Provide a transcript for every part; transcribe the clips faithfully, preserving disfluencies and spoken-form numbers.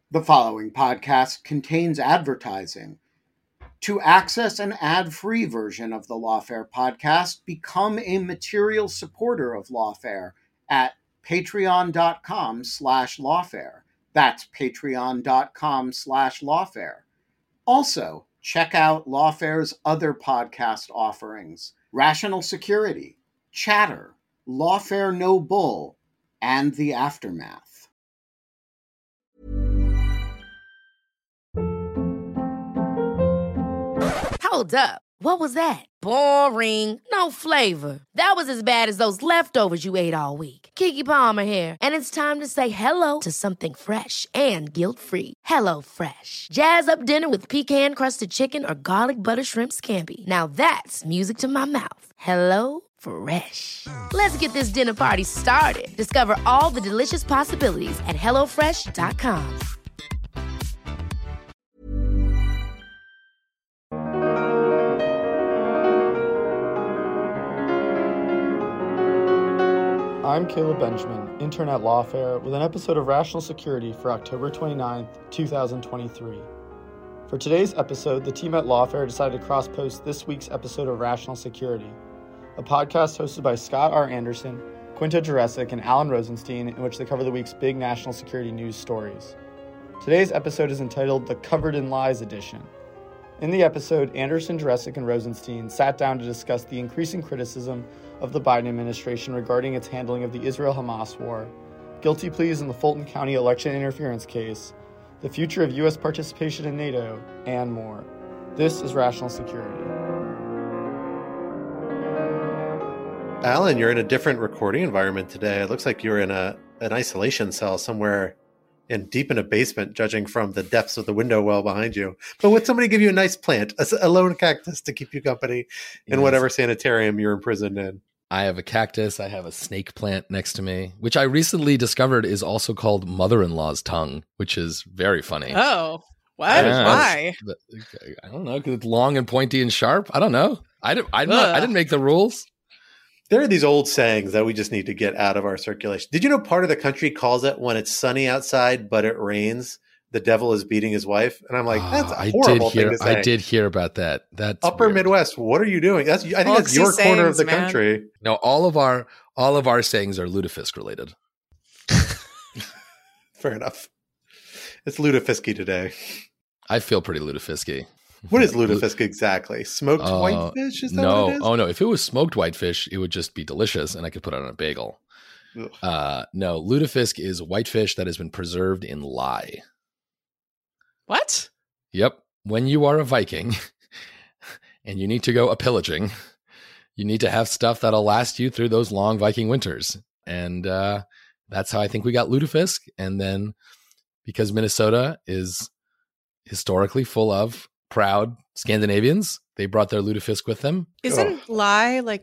The following podcast contains advertising. To access an ad-free version of the Lawfare podcast, become a material supporter of Lawfare at patreon.com slash lawfare. That's patreon.com slash lawfare. Also, check out Lawfare's other podcast offerings: Rational Security, Chatter, Lawfare No Bull, and The Aftermath. Hold up. What was that? Boring. No flavor. That was as bad as those leftovers you ate all week. Keke Palmer here, and it's time to say hello to something fresh and guilt-free. Hello Fresh. Jazz up dinner with pecan-crusted chicken or garlic butter shrimp scampi. Now that's music to my mouth. Hello Fresh. Let's get this dinner party started. Discover all the delicious possibilities at hello fresh dot com. I'm Caleb Benjamin, intern at Lawfare, with an episode of Rational Security for October twenty-ninth, twenty twenty-three. For today's episode, the team at Lawfare decided to cross-post this week's episode of Rational Security, a podcast hosted by Scott R. Anderson, Quinta Jurecic, and Alan Rosenstein, in which they cover the week's big national security news stories. Today's episode is entitled the Covered in Lies edition. In the episode, Anderson, Jurecic, and Rosenstein sat down to discuss the increasing criticism of the Biden administration regarding its handling of the Israel-Hamas war, guilty pleas in the Fulton County election interference case, the future of U S participation in NATO, and more. This is Rational Security. Alan, you're in a different recording environment today. It looks like you're in a an isolation cell somewhere in deep in a basement, judging from the depths of the window well behind you. But would somebody give you a nice plant, a, a lone cactus to keep you company in yes. whatever sanitarium you're imprisoned in? I have a cactus. I have a snake plant next to me, which I recently discovered is also called mother-in-law's tongue, which is very funny. Oh, what? Yeah, Why? I don't know, because it's long and pointy and sharp. I don't know. I didn't. I didn't, I didn't make the rules. There are these old sayings that we just need to get out of our circulation. Did you know part of the country calls it when it's sunny outside, but it rains, the devil is beating his wife? And I'm like, that's a horrible I did hear, thing to say. I did hear about that. That's Upper weird. Midwest. What are you doing? That's I think Folksy that's your sayings, corner of the man. country. No, all of our all of our sayings are lutefisk related. Fair enough. It's lutefiski today. I feel pretty lutefiski. What is lutefisk exactly? Smoked uh, whitefish? Is that no, what it is? Oh no. If it was smoked whitefish, it would just be delicious, and I could put it on a bagel. Uh, no, lutefisk is whitefish that has been preserved in lye. What? Yep. When you are a Viking and you need to go a pillaging, you need to have stuff that'll last you through those long Viking winters, and uh, that's how I think we got lutefisk. And then because Minnesota is historically full of proud Scandinavians, they brought their lutefisk with them. Isn't oh. lye like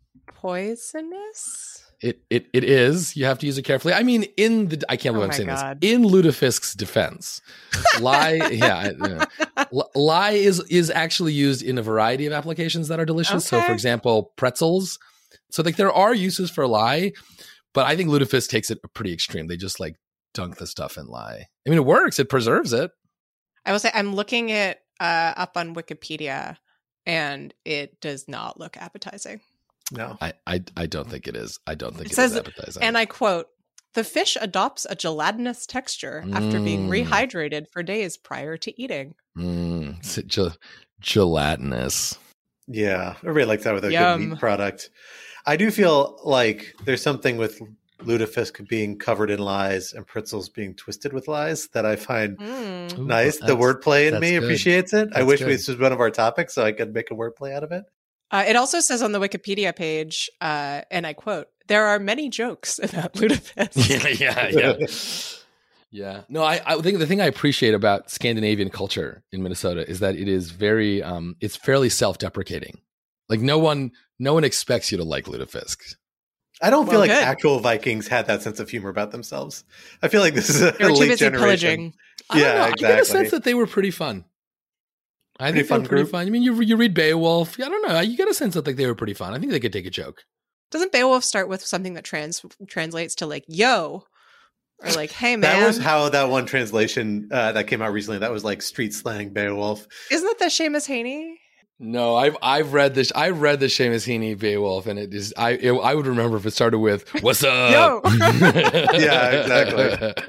poisonous? It it it is. You have to use it carefully. I mean, in the I can't believe oh I'm saying God. this. In lutefisk's defense, lye, yeah, you know, lye is is actually used in a variety of applications that are delicious. Okay. So, for example, pretzels. So, like, there are uses for lye, but I think lutefisk takes it pretty extreme. They just like dunk the stuff in lye. I mean, it works. It preserves it. I will say, I'm looking it uh, up on Wikipedia, and it does not look appetizing. No, I, I I don't think it is. I don't think it, it says, is appetizing. And I quote, "The fish adopts a gelatinous texture mm. after being rehydrated for days prior to eating." Mm. Ge- gelatinous. Yeah, everybody likes that with a Yum. good meat product. I do feel like there's something with lutefisk being covered in lies and pretzels being twisted with lies that I find mm. nice. Ooh, the wordplay in me good. appreciates it. That's I wish good. this was one of our topics so I could make a wordplay out of it. Uh, it also says on the Wikipedia page, uh, and I quote, "There are many jokes about lutefisk." yeah, yeah, yeah. Yeah. No, I, I think the thing I appreciate about Scandinavian culture in Minnesota is that it is very, um, it's fairly self-deprecating. Like no one, no one expects you to like lutefisk. I don't feel well, like good. actual Vikings had that sense of humor about themselves. I feel like this is a They're late too busy generation. pillaging. I yeah, don't know. exactly. I get a sense that they were pretty fun. I Pretty think fun they were pretty group. fun. I mean, you you read Beowulf. I don't know. You get a sense that like they were pretty fun. I think they could take a joke. Doesn't Beowulf start with something that trans translates to like "yo"? Or like, hey, man. That was how that one translation uh, that came out recently, that was like street slang Beowulf. Isn't that the Seamus Heaney? No, I've I've read this. I read the Seamus Heaney Beowulf, and it is I it, I would remember if it started with "What's up?" Yo. Yeah, exactly.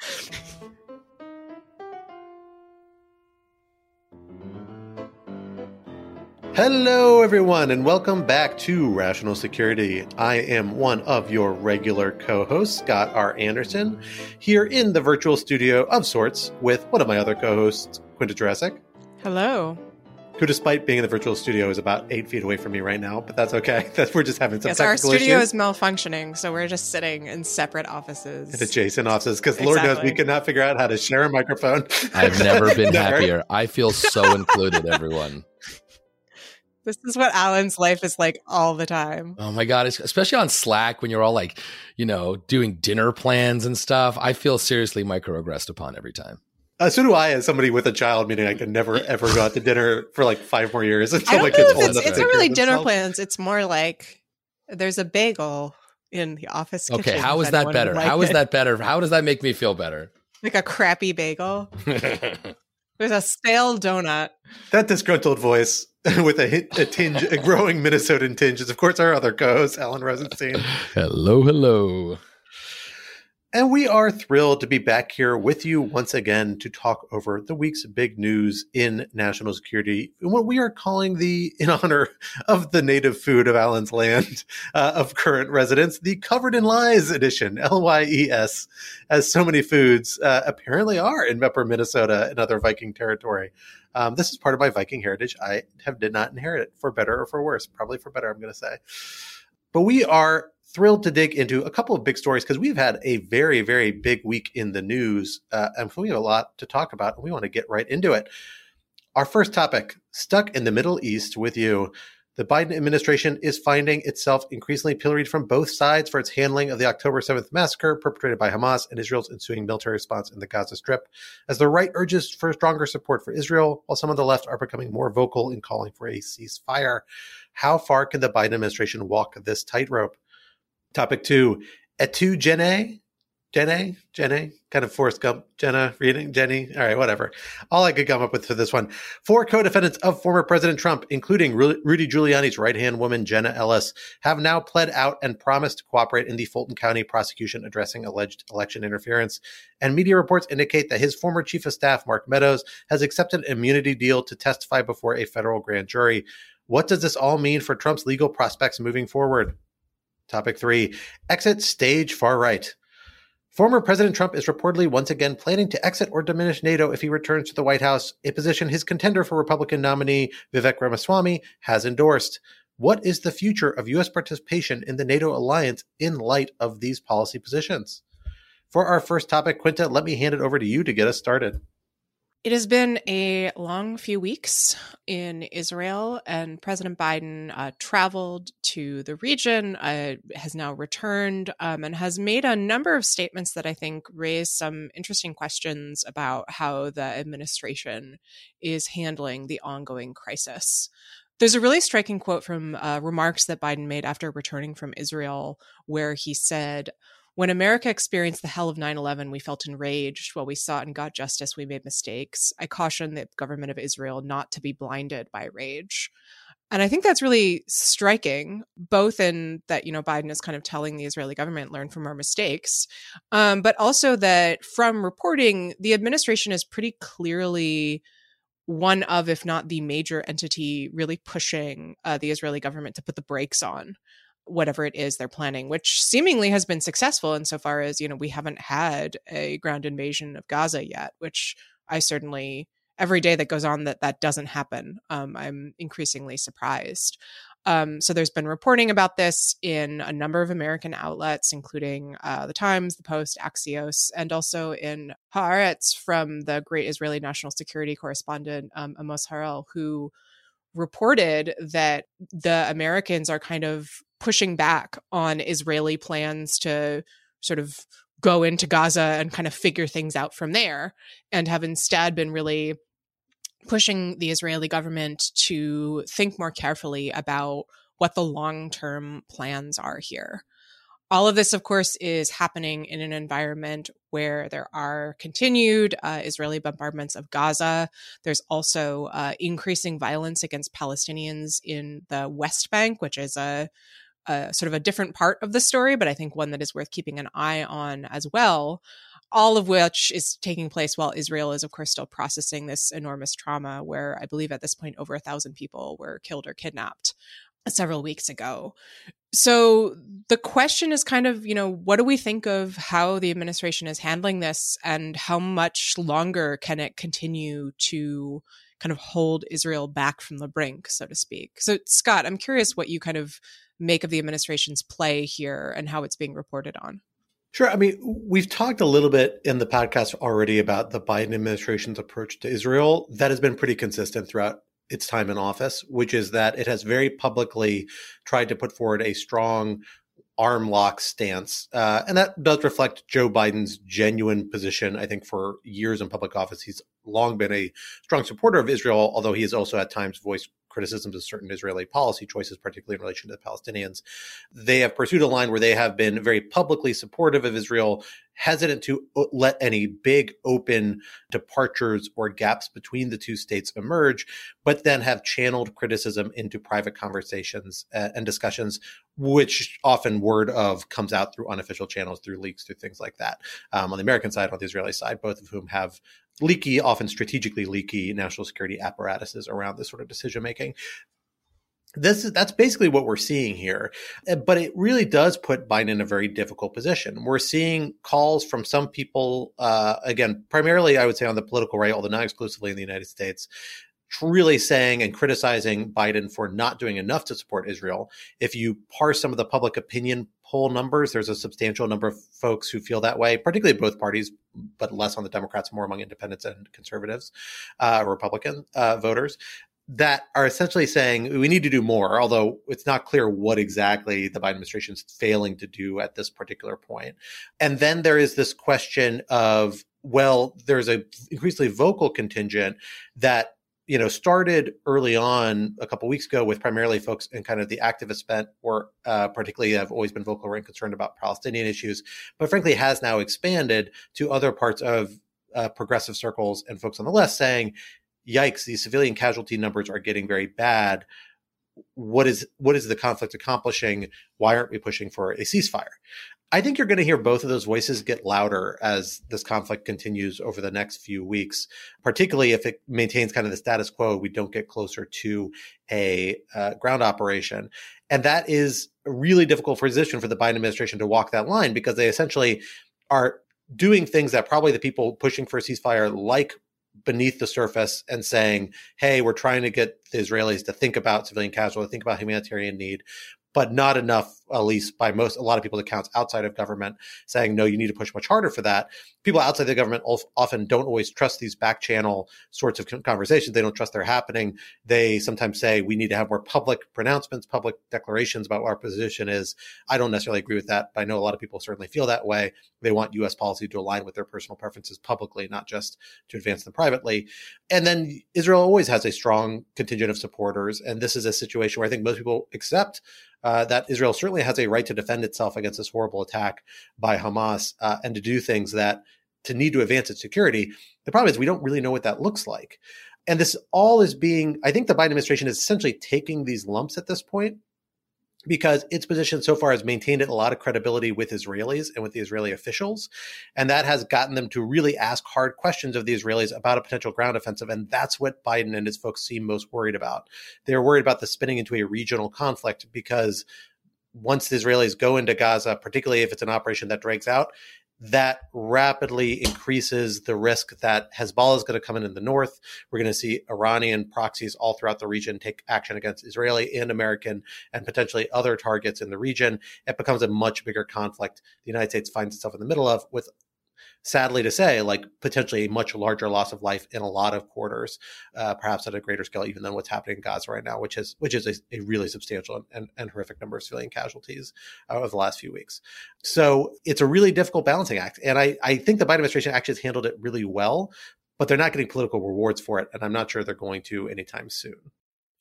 Hello, everyone, and welcome back to Rational Security. I am one of your regular co-hosts, Scott R. Anderson, here in the virtual studio of sorts with one of my other co-hosts, Quinta Jurassic. Hello. Who, despite being in the virtual studio, is about eight feet away from me right now, but that's okay. We're just having some yes, technical our studio issues. is malfunctioning, so we're just sitting in separate offices. In adjacent offices, because Exactly. Lord knows we could not figure out how to share a microphone. I've never been Never. happier. I feel so included, everyone. This is what Alan's life is like all the time. Oh my God, especially on Slack when you're all like, you know, doing dinner plans and stuff. I feel seriously microaggressed upon every time. Uh, so do I, as somebody with a child, meaning I can never ever go out to dinner for like five more years until I my don't kids know old if enough it's, to it's take not care really of dinner themselves. plans. It's more like there's a bagel in the office kitchen. Okay, how if is that anyone better? would like How is it. that better? How does that make me feel better? Like a crappy bagel. There's a stale donut. That disgruntled voice with a, hint, a tinge, a growing Minnesotan tinge, is of course our other co-host, Alan Rosenstein. Hello, hello. And we are thrilled to be back here with you once again to talk over the week's big news in national security, what we are calling the, in honor of the native food of Alan's land, uh, of current residents, the Covered in Lies edition, L Y E S, as so many foods uh, apparently are in upper Minnesota and other Viking territory. Um, this is part of my Viking heritage. I have did not inherit it, for better or for worse. Probably for better, I'm going to say. But we are thrilled to dig into a couple of big stories because we've had a very, very big week in the news. Uh, and we have a lot to talk about, and we want to get right into it. Our first topic, stuck in the Middle East with you. The Biden administration is finding itself increasingly pilloried from both sides for its handling of the October seventh massacre perpetrated by Hamas and Israel's ensuing military response in the Gaza Strip, as the right urges for stronger support for Israel, while some on the left are becoming more vocal in calling for a ceasefire. How far can the Biden administration walk this tightrope? Topic two, Etu Jenny, Jenny, Jenny, kind of Forrest Gump, Jenna, reading, Jenny. All right, whatever. All I could come up with for this one. Four co-defendants of former President Trump, including Ru- Rudy Giuliani's right-hand woman, Jenna Ellis, have now pled out and promised to cooperate in the Fulton County prosecution addressing alleged election interference. And media reports indicate that his former chief of staff, Mark Meadows, has accepted an immunity deal to testify before a federal grand jury. What does this all mean for Trump's legal prospects moving forward? Topic three, exit stage far right. Former President Trump is reportedly once again planning to exit or diminish NATO if he returns to the White House, a position his contender for Republican nominee Vivek Ramaswamy has endorsed. What is the future of U S participation in the NATO alliance in light of these policy positions? For our first topic, Quinta, let me hand it over to you to get us started. It has been a long few weeks in Israel, and President Biden uh, traveled to the region, uh, has now returned, um, and has made a number of statements that I think raise some interesting questions about how the administration is handling the ongoing crisis. There's a really striking quote from uh, remarks that Biden made after returning from Israel, where he said, "When America experienced the hell of nine eleven, we felt enraged. While we sought and got justice, we made mistakes. I caution the government of Israel not to be blinded by rage." And I think that's really striking, both in that, you know, Biden is kind of telling the Israeli government, learn from our mistakes, um, but also that from reporting, the administration is pretty clearly one of, if not the major entity, really pushing uh, the Israeli government to put the brakes on whatever it is they're planning, which seemingly has been successful insofar as, you know, we haven't had a ground invasion of Gaza yet, which I certainly, every day that goes on that that doesn't happen, um, I'm increasingly surprised. Um, so there's been reporting about this in a number of American outlets, including uh, The Times, The Post, Axios, and also in Haaretz from the great Israeli national security correspondent, um, Amos Harel, who reported that the Americans are kind of pushing back on Israeli plans to sort of go into Gaza and kind of figure things out from there, and have instead been really pushing the Israeli government to think more carefully about what the long-term plans are here. All of this, of course, is happening in an environment where there are continued uh, Israeli bombardments of Gaza. There's also uh, increasing violence against Palestinians in the West Bank, which is a, a sort of a different part of the story, but I think one that is worth keeping an eye on as well. All of which is taking place while Israel is, of course, still processing this enormous trauma where I believe at this point over a thousand people were killed or kidnapped several weeks ago. So the question is kind of, you know, what do we think of how the administration is handling this, and how much longer can it continue to kind of hold Israel back from the brink, so to speak? So, Scott, I'm curious what you kind of make of the administration's play here and how it's being reported on. Sure. I mean, we've talked a little bit in the podcast already about the Biden administration's approach to Israel. That has been pretty consistent throughout its time in office, which is that it has very publicly tried to put forward a strong arm lock stance. Uh, and that does reflect Joe Biden's genuine position. I think for years in public office, he's long been a strong supporter of Israel, although he has also at times voiced criticisms of certain Israeli policy choices, particularly in relation to the Palestinians. They have pursued a line where they have been very publicly supportive of Israel, hesitant to let any big open departures or gaps between the two states emerge, but then have channeled criticism into private conversations and discussions, which often word of comes out through unofficial channels, through leaks, through things like that. Um, on the American side, on the Israeli side, both of whom have leaky, often strategically leaky national security apparatuses around this sort of decision making. This is, that's basically what we're seeing here. But it really does put Biden in a very difficult position. We're seeing calls from some people, uh, again, primarily, I would say on the political right, although not exclusively in the United States, really saying and criticizing Biden for not doing enough to support Israel. If you parse some of the public opinion poll numbers, there's a substantial number of folks who feel that way, particularly both parties, but less on the Democrats, more among independents and conservatives, uh, Republican uh, voters, that are essentially saying we need to do more, although it's not clear what exactly the Biden administration is failing to do at this particular point. And then there is this question of, well, there's a increasingly vocal contingent that you know, started early on a couple of weeks ago with primarily folks in kind of the activist bent, or uh, particularly have always been vocal and concerned about Palestinian issues, but frankly has now expanded to other parts of uh, progressive circles and folks on the left saying, yikes, these civilian casualty numbers are getting very bad. What is what is the conflict accomplishing? Why aren't we pushing for a ceasefire? I think you're going to hear both of those voices get louder as this conflict continues over the next few weeks, particularly if it maintains kind of the status quo, we don't get closer to a uh, ground operation. And that is a really difficult position for the Biden administration to walk that line, because they essentially are doing things that probably the people pushing for a ceasefire like beneath the surface and saying, hey, we're trying to get the Israelis to think about civilian casualty, think about humanitarian need, but not enough, at least by most, a lot of people's accounts outside of government, saying, no, you need to push much harder for that. People outside the government often don't always trust these back channel sorts of conversations. They don't trust they're happening. They sometimes say we need to have more public pronouncements, public declarations about what our position is. I don't necessarily agree with that, but I know a lot of people certainly feel that way. They want U S policy to align with their personal preferences publicly, not just to advance them privately. And then Israel always has a strong contingent of supporters. And this is a situation where I think most people accept Uh, that Israel certainly has a right to defend itself against this horrible attack by Hamas uh, and to do things that to need to advance its security. The problem is we don't really know what that looks like. And this all is being, I think the Biden administration is essentially taking these lumps at this point because its position so far has maintained a lot of credibility with Israelis and with the Israeli officials. And that has gotten them to really ask hard questions of the Israelis about a potential ground offensive. And that's what Biden and his folks seem most worried about. They're worried about this spinning into a regional conflict, because once the Israelis go into Gaza, particularly if it's an operation that drags out, that rapidly increases the risk that Hezbollah is going to come in in the north. We're going to see Iranian proxies all throughout the region take action against Israeli and American and potentially other targets in the region. It becomes a much bigger conflict the United States finds itself in the middle of, with, sadly to say, like potentially a much larger loss of life in a lot of quarters, uh, perhaps at a greater scale even than what's happening in Gaza right now, which is which is a, a really substantial and, and horrific number of civilian casualties uh, over the last few weeks. So it's a really difficult balancing act. And I, I think the Biden administration actually has handled it really well, but they're not getting political rewards for it. And I'm not sure they're going to anytime soon.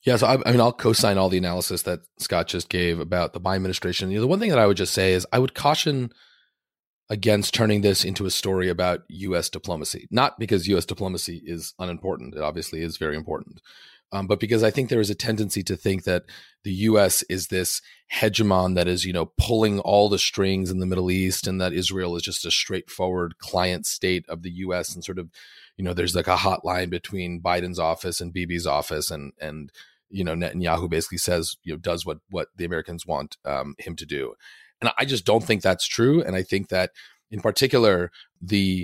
Yeah, so I, I mean, I'll co-sign all the analysis that Scott just gave about the Biden administration. You know, the one thing that I would just say is I would caution against turning this into a story about U S diplomacy, not because U S diplomacy is unimportant. It obviously is very important. Um, but because I think there is a tendency to think that the U S is this hegemon that is, you know, pulling all the strings in the Middle East, and that Israel is just a straightforward client state of the U S, and sort of, you know, there's like a hotline between Biden's office and Bibi's office, and and you know, Netanyahu basically says, you know, does what what the Americans want um, him to do. And I just don't think that's true. And I think that in particular, the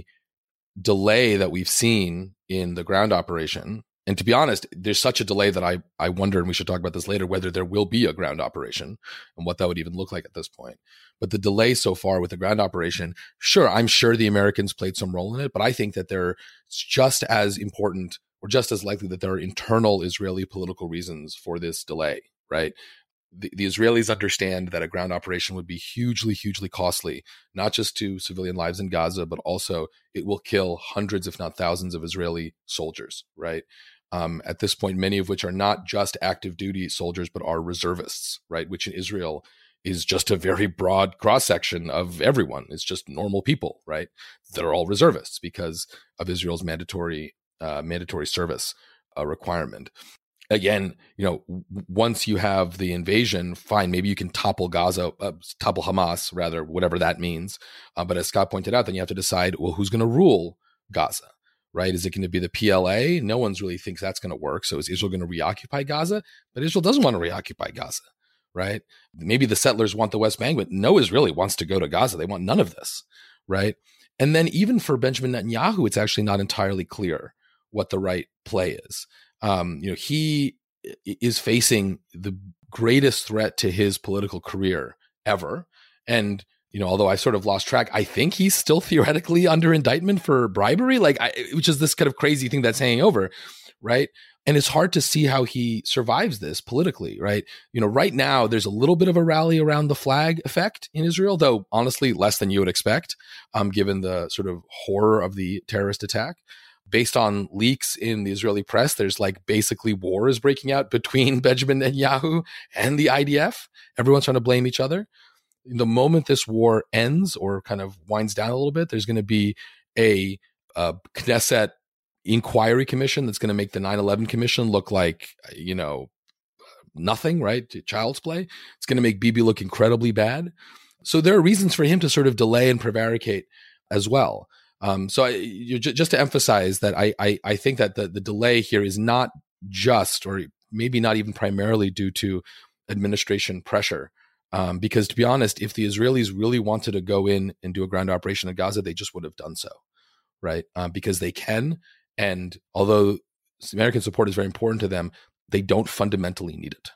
delay that we've seen in the ground operation, and to be honest, there's such a delay that I, I wonder, and we should talk about this later, whether there will be a ground operation and what that would even look like at this point. But the delay so far with the ground operation, sure, I'm sure the Americans played some role in it, but I think that they're just as important, or just as likely that there are internal Israeli political reasons for this delay, right? The, the Israelis understand that a ground operation would be hugely, hugely costly, not just to civilian lives in Gaza, but also it will kill hundreds, if not thousands, of Israeli soldiers, right? Um, at this point, many of which are not just active duty soldiers, but are reservists, right? Which in Israel is just a very broad cross-section of everyone. It's just normal people, right? That are all reservists because of Israel's mandatory uh, mandatory service uh, requirement. Again, you know, w- once you have the invasion, fine, maybe you can topple Gaza, uh, topple Hamas, rather, whatever that means. Uh, but as Scott pointed out, then you have to decide, well, who's going to rule Gaza, right? Is it going to be the P L A? No one's really thinks that's going to work. So is Israel going to reoccupy Gaza? But Israel doesn't want to reoccupy Gaza, right? Maybe the settlers want the West Bank, but no Israeli wants to go to Gaza. They want none of this, right? And then even for Benjamin Netanyahu, it's actually not entirely clear what the right play is. Um, you know, he is facing the greatest threat to his political career ever. And, you know, although I sort of lost track, I think he's still theoretically under indictment for bribery, like, I, which is this kind of crazy thing that's hanging over, right? And it's hard to see how he survives this politically, right? You know, right now, there's a little bit of a rally around the flag effect in Israel, though honestly, less than you would expect, um, given the sort of horror of the terrorist attack. Based on leaks in the Israeli press, there's like basically war is breaking out between Benjamin Netanyahu and the I D F. Everyone's trying to blame each other. The moment this war ends or kind of winds down a little bit, there's going to be a, a Knesset inquiry commission that's going to make the nine eleven commission look like, you know, nothing, right? Child's play. It's going to make Bibi look incredibly bad. So there are reasons for him to sort of delay and prevaricate as well. Um, so I, you, just to emphasize that I, I, I think that the, the delay here is not just, or maybe not even primarily due to administration pressure. Um, because to be honest, if the Israelis really wanted to go in and do a ground operation in Gaza, they just would have done so, right? Um, because they can. And although American support is very important to them, they don't fundamentally need it.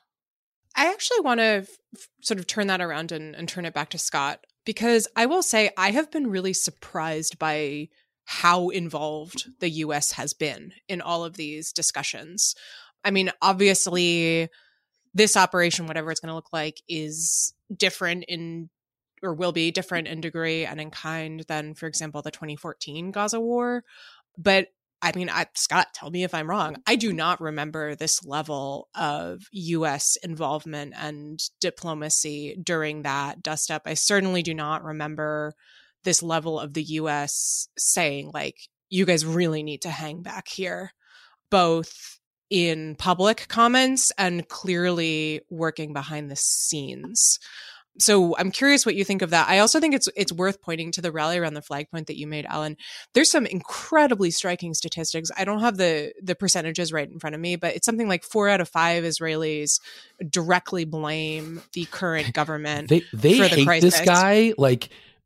I actually want to f- sort of turn that around and, and turn it back to Scott, because I will say I have been really surprised by how involved the U S has been in all of these discussions. I mean, obviously, this operation, whatever it's going to look like, is different in, or will be different in degree and in kind than, for example, the twenty fourteen Gaza war. But I mean, I, Scott, tell me if I'm wrong. I do not remember this level of U S involvement and diplomacy during that dust up. I certainly do not remember this level of the U S saying, like, you guys really need to hang back here, both in public comments and clearly working behind the scenes. So I'm curious what you think of that. I also think it's it's worth pointing to the rally around the flag point that you made, Alan. There's some incredibly striking statistics. I don't have the the percentages right in front of me, but it's something like four out of five Israelis directly blame the current government. They they for the hate crisis. this guy. Like,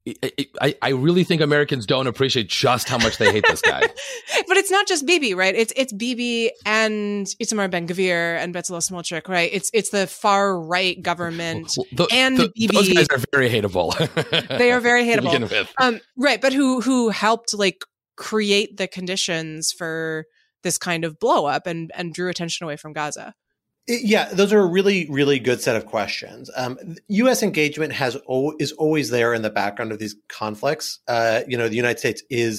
I, I really think Americans don't appreciate just how much they hate this guy. But it's not just Bibi, right? It's it's Bibi and Itamar Ben-Gvir and Bezalel Smotrich, right? It's it's the far right government the, and the, Bibi. Those guys are very hateable. They are very hateable. To begin with. Um, right, but who who helped like create the conditions for this kind of blow up and and drew attention away from Gaza? Yeah, those are a really, really good set of questions. Um, U S engagement has o- is always there in the background of these conflicts. Uh, you know, the United States is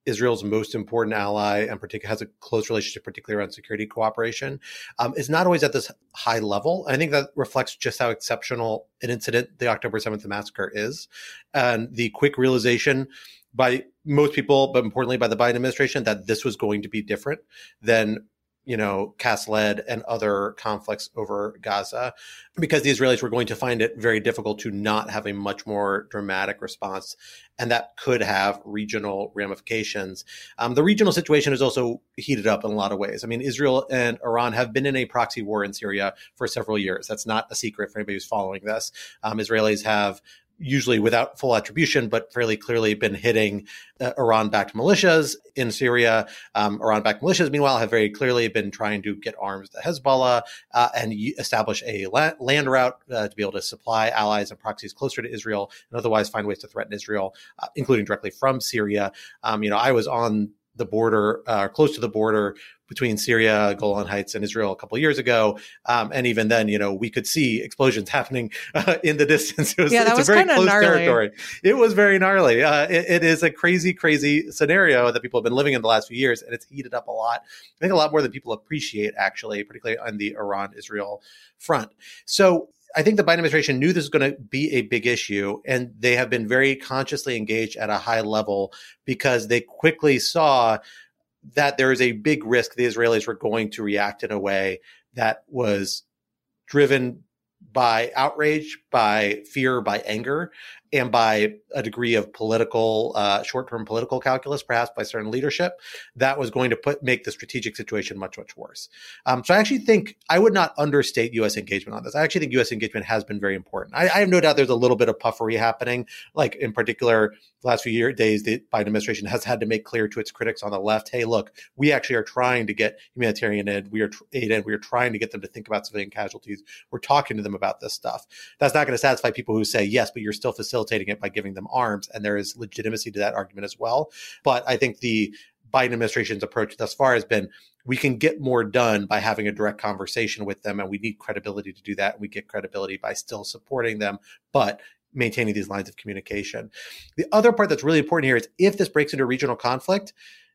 Israel's most important ally and particularly has a close relationship, particularly around security cooperation, um, is not always at this high level. I think that reflects just how exceptional an incident the October seventh massacre is. And the quick realization by most people, but importantly by the Biden administration, that this was going to be different than you know, Cast-Lead and other conflicts over Gaza, because the Israelis were going to find it very difficult to not have a much more dramatic response. And that could have regional ramifications. Um, the regional situation is also heated up in a lot of ways. I mean, Israel and Iran have been in a proxy war in Syria for several years. That's not a secret for anybody who's following this. Um, Israelis have usually without full attribution, but fairly clearly been hitting uh, Iran-backed militias in Syria. Um, Iran-backed militias, meanwhile, have very clearly been trying to get arms to Hezbollah uh, and establish a la- land route uh, to be able to supply allies and proxies closer to Israel and otherwise find ways to threaten Israel, uh, including directly from Syria. Um, you know, I was on the border, uh, close to the border between Syria, Golan Heights, and Israel a couple of years ago. Um, and even then, you know, we could see explosions happening uh, in the distance. It was, yeah, that it's was a very close gnarly. territory. It was very gnarly. Uh, it, it is a crazy, crazy scenario that people have been living in the last few years, and it's heated up a lot. I think a lot more than people appreciate, actually, particularly on the Iran-Israel front. So I think the Biden administration knew this was going to be a big issue, and they have been very consciously engaged at a high level because they quickly saw that there is a big risk the Israelis were going to react in a way that was driven by outrage, by fear, by anger, and by a degree of political, uh, short-term political calculus, perhaps by certain leadership, that was going to put make the strategic situation much, much worse. Um, so I actually think I would not understate U S engagement on this. I actually think U S engagement has been very important. I, I have no doubt there's a little bit of puffery happening. Like in particular, the last few year, days, the Biden administration has had to make clear to its critics on the left, hey, look, we actually are trying to get humanitarian aid. We are tr- aid and we are trying to get them to think about civilian casualties. We're talking to them about this stuff. That's not going to satisfy people who say, yes, but you're still facilitating it by giving them arms. And there is legitimacy to that argument as well. But I think the Biden administration's approach thus far has been, we can get more done by having a direct conversation with them, and we need credibility to do that. And we get credibility by still supporting them, but maintaining these lines of communication. The other part that's really important here is if this breaks into regional conflict,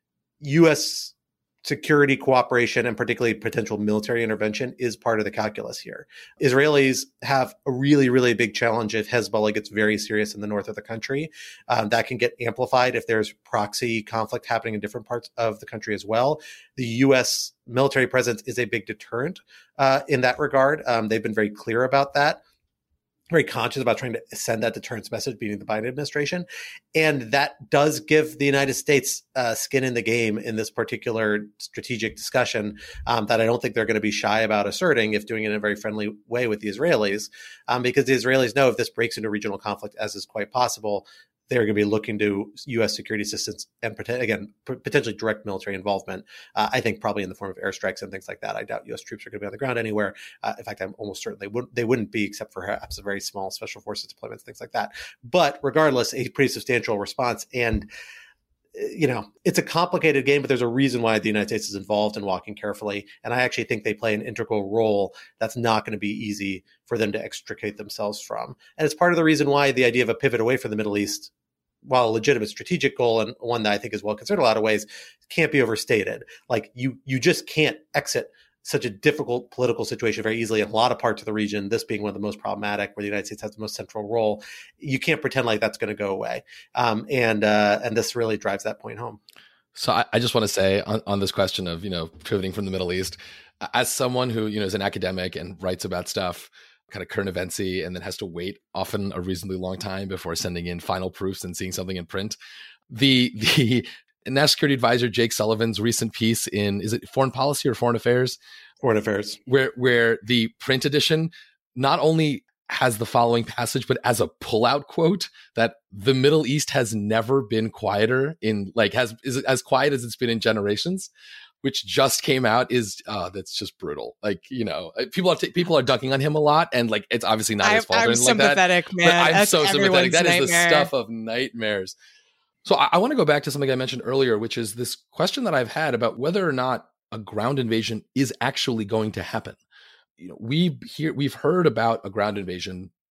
U S security cooperation and particularly potential military intervention is part of the calculus here. Israelis have a really, really big challenge if Hezbollah gets very serious in the north of the country. Um, that can get amplified if there's proxy conflict happening in different parts of the country as well. The U S military presence is a big deterrent uh, in that regard. Um, they've been very clear about that. Very conscious about trying to send that deterrence message, being the Biden administration. And that does give the United States uh, skin in the game in this particular strategic discussion um, that I don't think they're going to be shy about asserting if doing it in a very friendly way with the Israelis, um, because the Israelis know if this breaks into regional conflict, as is quite possible, they're going to be looking to U S security assistance and, again, potentially direct military involvement. Uh, I think probably in the form of airstrikes and things like that. I doubt U S troops are going to be on the ground anywhere. Uh, in fact, I'm almost certain they wouldn't, they wouldn't be, except for perhaps a very small special forces deployments, things like that. But regardless, a pretty substantial response. And, you know, it's a complicated game, but there's a reason why the United States is involved in walking carefully. And I actually think they play an integral role that's not going to be easy for them to extricate themselves from. And it's part of the reason why the idea of a pivot away from the Middle East, while a legitimate strategic goal and one that I think is well considered in a lot of ways, can't be overstated. Like you, you just can't exit such a difficult political situation very easily in a lot of parts of the region, this being one of the most problematic, where the United States has the most central role. You can't pretend like that's going to go away. Um, and uh, and this really drives that point home. So I, I just want to say on, on this question of, you know, pivoting from the Middle East, as someone who, you know, is an academic and writes about stuff, kind of current eventsy, and then has to wait often a reasonably long time before sending in final proofs and seeing something in print. The the National Security Advisor Jake Sullivan's recent piece in, is it Foreign Policy or Foreign Affairs? Foreign Affairs. Where where the print edition not only has the following passage, but as a pullout quote, that the Middle East has never been quieter in, like, has is as quiet as it's been in generations, which just came out, is uh that's just brutal. Like, you know, people are t- people are dunking on him a lot, and like it's obviously not his fault. I'm or anything like that, sympathetic, man. But I'm That's so sympathetic. That everyone's is the nightmare. stuff of nightmares. So I, I want to go back to something I mentioned earlier, which is this question that I've had about whether or not a ground invasion is actually going to happen. You know, we hear we've heard about a ground invasion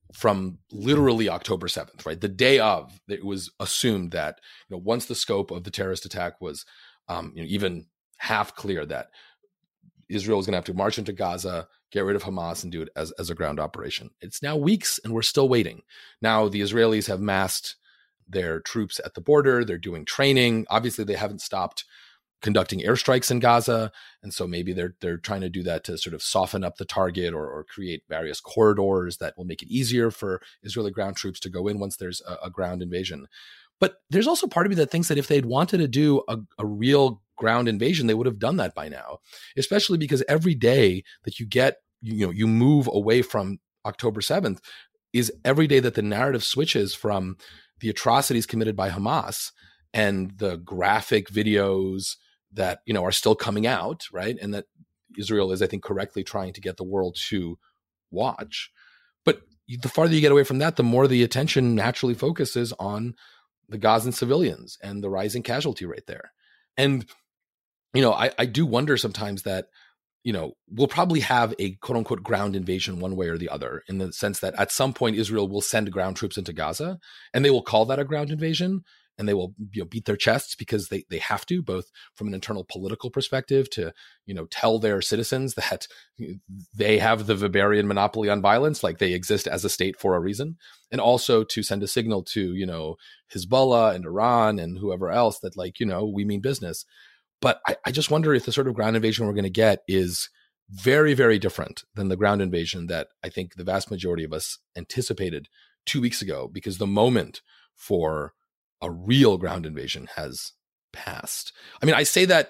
from literally October seventh, right? The day of, it was assumed that, you know, once the scope of the terrorist attack was um, you know, even half clear, that Israel was going to have to march into Gaza, get rid of Hamas, and do it as, as a ground operation. It's now weeks, and we're still waiting. Now, the Israelis have massed their troops at the border. They're doing training. Obviously, they haven't stopped conducting airstrikes in Gaza. And so maybe they're they're trying to do that to sort of soften up the target, or, or create various corridors that will make it easier for Israeli ground troops to go in once there's a, a ground invasion. But there's also part of me that thinks that if they'd wanted to do a, a real ground invasion, they would have done that by now, especially because every day that you get, you know, you move away from October seventh is every day that the narrative switches from the atrocities committed by Hamas and the graphic videos that, you know, are still coming out, right? And that Israel is, I think, correctly trying to get the world to watch. But the farther you get away from that, the more the attention naturally focuses on the Gazan civilians and the rising casualty rate there. And, you know, I, I do wonder sometimes that, you know, we'll probably have a quote unquote ground invasion one way or the other, in the sense that at some point Israel will send ground troops into Gaza, and they will call that a ground invasion. And they will, you know, beat their chests because they they have to, both from an internal political perspective to, you know, tell their citizens that they have the Weberian monopoly on violence, like they exist as a state for a reason, and also to send a signal to, you know, Hezbollah and Iran and whoever else that, like, you know, we mean business. But I, I just wonder if the sort of ground invasion we're going to get is very, very different than the ground invasion that I think the vast majority of us anticipated two weeks ago, because the moment for a real ground invasion has passed. I mean, I say that,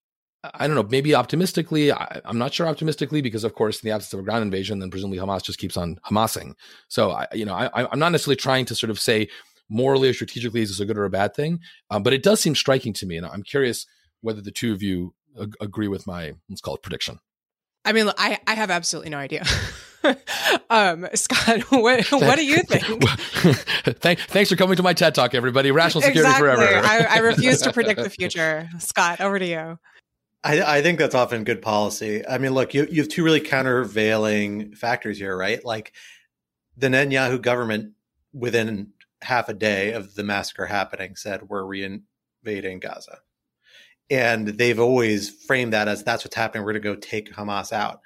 I don't know, maybe optimistically. I, I'm not sure optimistically, because of course, in the absence of a ground invasion, then presumably Hamas just keeps on Hamasing. So, I, you know, I, I'm not necessarily trying to sort of say morally or strategically is this a good or a bad thing, um, but it does seem striking to me. And I'm curious whether the two of you ag- agree with my, let's call it, prediction. I mean, I, I have absolutely no idea. um, Scott, what, what do you think? Thank, thanks for coming to my TED Talk, everybody. Rational security exactly. forever. I, I refuse to predict the future. Scott, over to you. I, I think that's often good policy. I mean, look, you, you have two really countervailing factors here, right? Like the Netanyahu government, within half a day of the massacre happening, said we're reinvading Gaza. And they've always framed that as that's what's happening. We're going to go take Hamas out.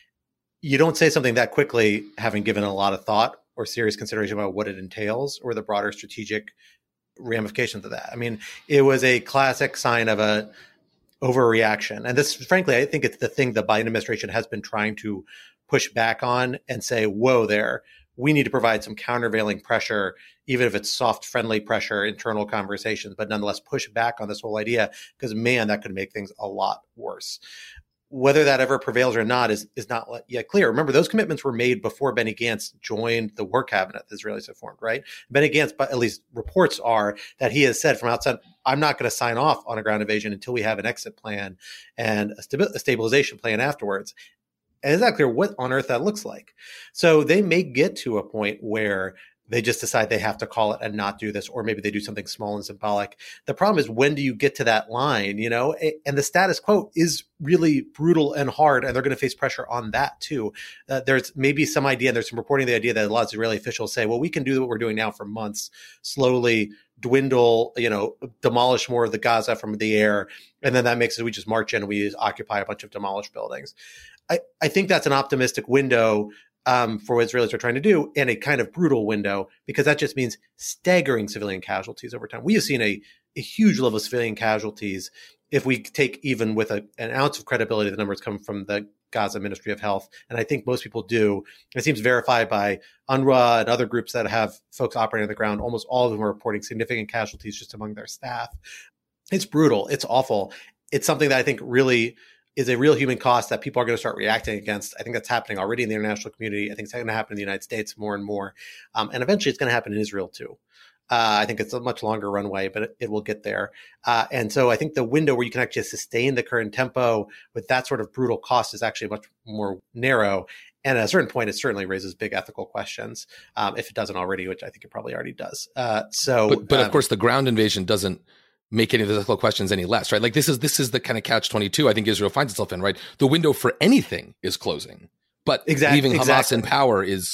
You don't say something that quickly, having given a lot of thought or serious consideration about what it entails or the broader strategic ramifications of that. I mean, it was a classic sign of a overreaction. And this, frankly, I think it's the thing the Biden administration has been trying to push back on and say, whoa there, we need to provide some countervailing pressure, even if it's soft, friendly pressure, internal conversations, but nonetheless push back on this whole idea, because, man, that could make things a lot worse. Whether that ever prevails or not is, is not yet clear. Remember, those commitments were made before Benny Gantz joined the war cabinet the Israelis have formed, right? Benny Gantz, but at least reports are that he has said from outside, I'm not going to sign off on a ground invasion until we have an exit plan and a, stabi- a stabilization plan afterwards. And it's not clear what on earth that looks like. So they may get to a point where they just decide they have to call it and not do this, or maybe they do something small and symbolic. The problem is, when do you get to that line, you know? And the status quo is really brutal and hard, and they're going to face pressure on that too. Uh, there's maybe some idea, and there's some reporting the idea that a lot of Israeli officials say, well, we can do what we're doing now for months, slowly dwindle, you know, demolish more of the Gaza from the air, and then that makes it we just march in and we occupy a bunch of demolished buildings. I, I think that's an optimistic window um, for what Israelis are trying to do, and a kind of brutal window, because that just means staggering civilian casualties over time. We have seen a, a huge level of civilian casualties. If we take even with a, an ounce of credibility, the numbers come from the Gaza Ministry of Health, and I think most people do. It seems verified by UNRWA and other groups that have folks operating on the ground. Almost all of them are reporting significant casualties just among their staff. It's brutal. It's awful. It's something that I think really is a real human cost that people are going to start reacting against. I think that's happening already in the international community. I think it's going to happen in the United States more and more. Um, and eventually it's going to happen in Israel too. Uh, I think it's a much longer runway, but it, it will get there. Uh, and so I think the window where you can actually sustain the current tempo with that sort of brutal cost is actually much more narrow. And at a certain point, it certainly raises big ethical questions, um, if it doesn't already, which I think it probably already does. Uh, so, But, but um, of course, the ground invasion doesn't make any of the ethical questions any less, right? Like this is this is the kind of catch twenty-two I think Israel finds itself in, right? The window for anything is closing, but Exactly, leaving Hamas exactly. in power is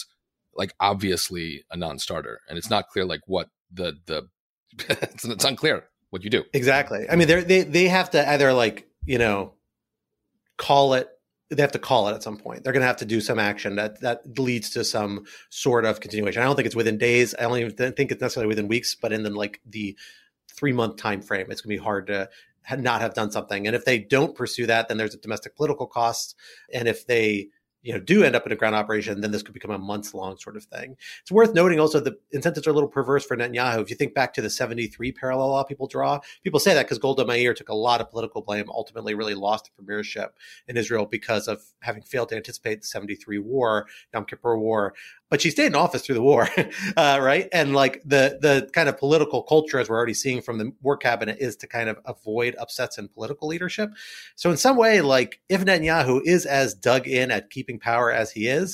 like obviously a non-starter, and it's not clear like what the the it's, it's unclear what you do. Exactly. I mean, they they they have to either like, you know, call it. They have to call it at some point. They're going to have to do some action that that leads to some sort of continuation. I don't think it's within days. I don't even think it's necessarily within weeks, but in the like the three month time frame, it's going to be hard to not have done something. And if they don't pursue that, then there's a domestic political cost. And if they, you know, do end up in a ground operation, then this could become a months long sort of thing. It's worth noting also the incentives are a little perverse for Netanyahu. If you think back to the seventy-three parallel law people draw, people say that because Golda Meir took a lot of political blame, ultimately really lost the premiership in Israel because of having failed to anticipate the seventy-three war, Yom Kippur war. But she stayed in office through the war, uh, right? And like the the kind of political culture, as we're already seeing from the war cabinet, is to kind of avoid upsets in political leadership. So in some way, like if Netanyahu is as dug in at keeping power as he is,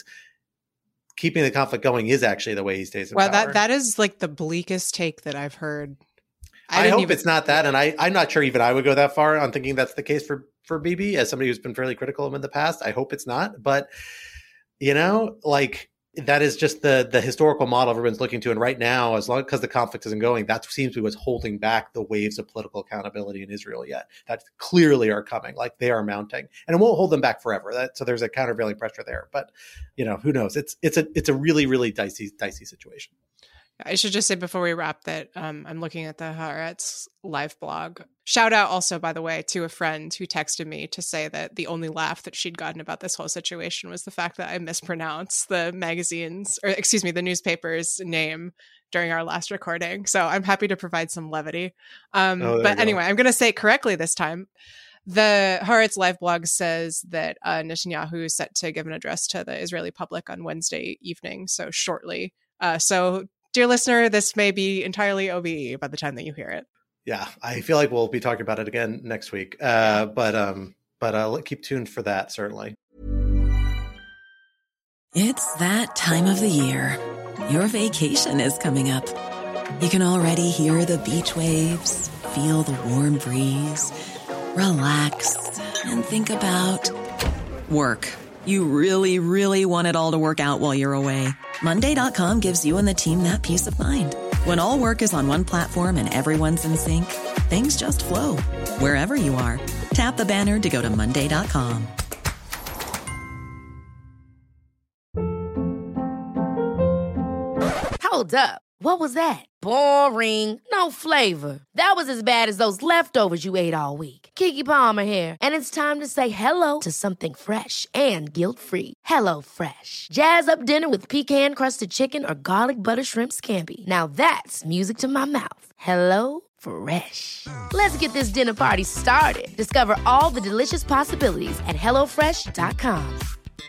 keeping the conflict going is actually the way he stays in well, power. Well, that that is like the bleakest take that I've heard. I, I hope even... it's not that. And I, I'm not sure even I would go that far on thinking that's the case for, for Bibi, as somebody who's been fairly critical of him in the past. I hope it's not. But, you know, like... that is just the the historical model everyone's looking to. And right now, as long because the conflict isn't going, that seems to be what's holding back the waves of political accountability in Israel yet. That clearly are coming, like they are mounting. And it won't hold them back forever. That, so there's a countervailing pressure there. But, you know, who knows? It's it's a it's a really, really dicey, dicey situation. I should just say before we wrap that um, I'm looking at the Haaretz live blog. Shout out also, by the way, to a friend who texted me to say that the only laugh that she'd gotten about this whole situation was the fact that I mispronounced the magazine's, or excuse me, the newspaper's name during our last recording. So I'm happy to provide some levity. Um, oh, but anyway, I'm going to say it correctly this time. The Haaretz live blog says that uh, Netanyahu is set to give an address to the Israeli public on Wednesday evening, so shortly. Uh, so dear listener, this may be entirely O B E by the time that you hear it. Yeah, I feel like we'll be talking about it again next week. Uh, but um, but uh, keep tuned for that, certainly. It's that time of the year. Your vacation is coming up. You can already hear the beach waves, feel the warm breeze, relax, and think about work. You really, really want it all to work out while you're away. Monday dot com gives you and the team that peace of mind. When all work is on one platform and everyone's in sync, things just flow. Wherever you are, tap the banner to go to Monday dot com. Hold up. What was that? Boring. No flavor. That was as bad as those leftovers you ate all week. Keke Palmer here, and it's time to say hello to something fresh and guilt-free. Hello Fresh. Jazz up dinner with pecan-crusted chicken or garlic butter shrimp scampi. Now that's music to my mouth. Hello Fresh. Let's get this dinner party started. Discover all the delicious possibilities at hello fresh dot com.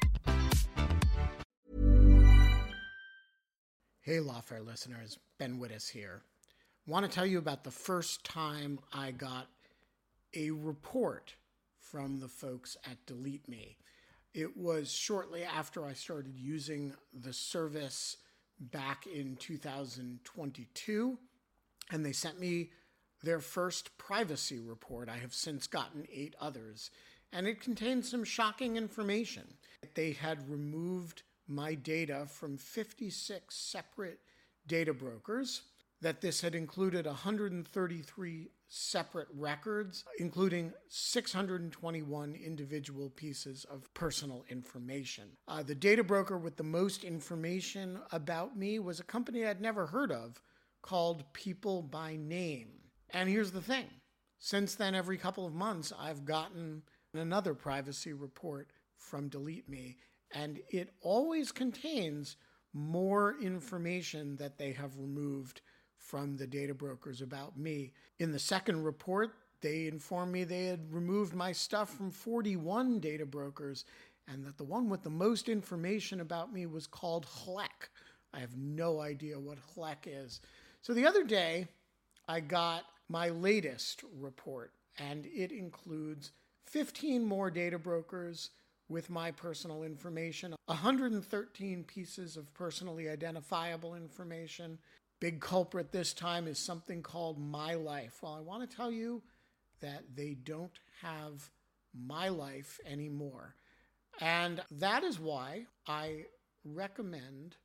Hey, Lawfare listeners, Ben Wittes here. Want to tell you about the first time I got a report from the folks at Delete Me. It was shortly after I started using the service back in two thousand twenty-two, and they sent me their first privacy report. I have since gotten eight others, and it contained some shocking information. They had removed my data from fifty-six separate data brokers, that this had included one hundred thirty-three separate records, including six hundred twenty-one individual pieces of personal information. Uh, the data broker with the most information about me was a company I'd never heard of called People by Name. And here's the thing. Since then, every couple of months, I've gotten another privacy report from Delete Me, and it always contains more information that they have removed from the data brokers about me. In the second report, they informed me they had removed my stuff from forty-one data brokers, and that the one with the most information about me was called Hlek. I have no idea what Hlek is. So the other day, I got my latest report, and it includes fifteen more data brokers with my personal information, one hundred thirteen pieces of personally identifiable information. Big culprit this time is something called My Life. Well, I want to tell you that they don't have My Life anymore. And that is why I recommend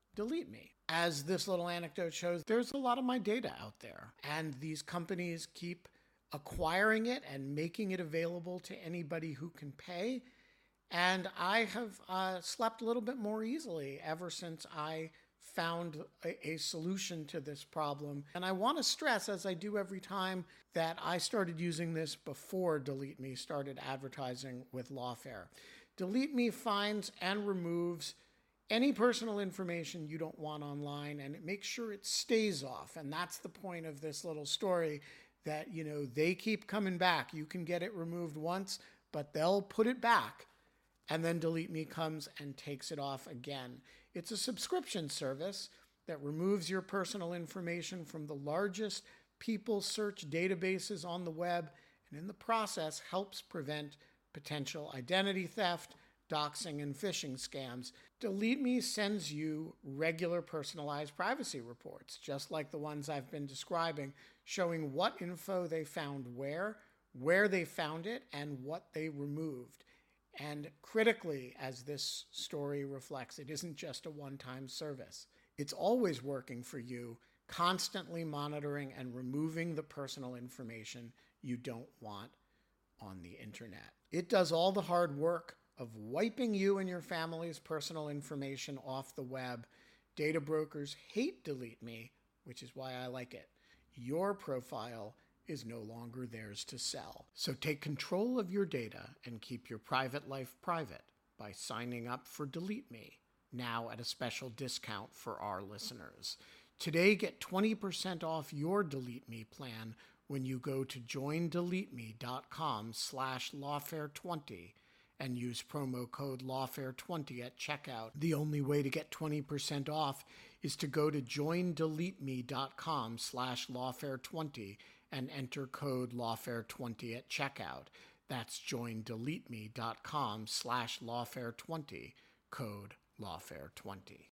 delete me. As this little anecdote shows, there's a lot of my data out there, and these companies keep acquiring it and making it available to anybody who can pay. And I have uh, slept a little bit more easily ever since I found a, a solution to this problem. And I want to stress, as I do every time, that I started using this before Delete Me started advertising with Lawfare. Delete Me finds and removes any personal information you don't want online, and it makes sure it stays off. And that's the point of this little story, that, you know, they keep coming back. You can get it removed once, but they'll put it back. And then Delete Me comes and takes it off again. It's a subscription service that removes your personal information from the largest people search databases on the web, and in the process helps prevent potential identity theft, doxing, and phishing scams. Delete Me sends you regular personalized privacy reports, just like the ones I've been describing, showing what info they found where, where they found it, and what they removed. And critically, as this story reflects, it isn't just a one-time service. It's always working for you, constantly monitoring and removing the personal information you don't want on the internet. It does all the hard work of wiping you and your family's personal information off the web. Data brokers hate Delete Me, which is why I like it. Your profile is no longer theirs to sell. So take control of your data and keep your private life private by signing up for Delete Me, now at a special discount for our listeners. Today, get twenty percent off your Delete Me plan when you go to joindeleteme.com slash lawfare20 and use promo code lawfare twenty at checkout. The only way to get twenty percent off is to go to joindeleteme.com slash lawfare20 and enter code lawfare twenty at checkout. That's joindeleteme.com slash lawfare20, code lawfare twenty.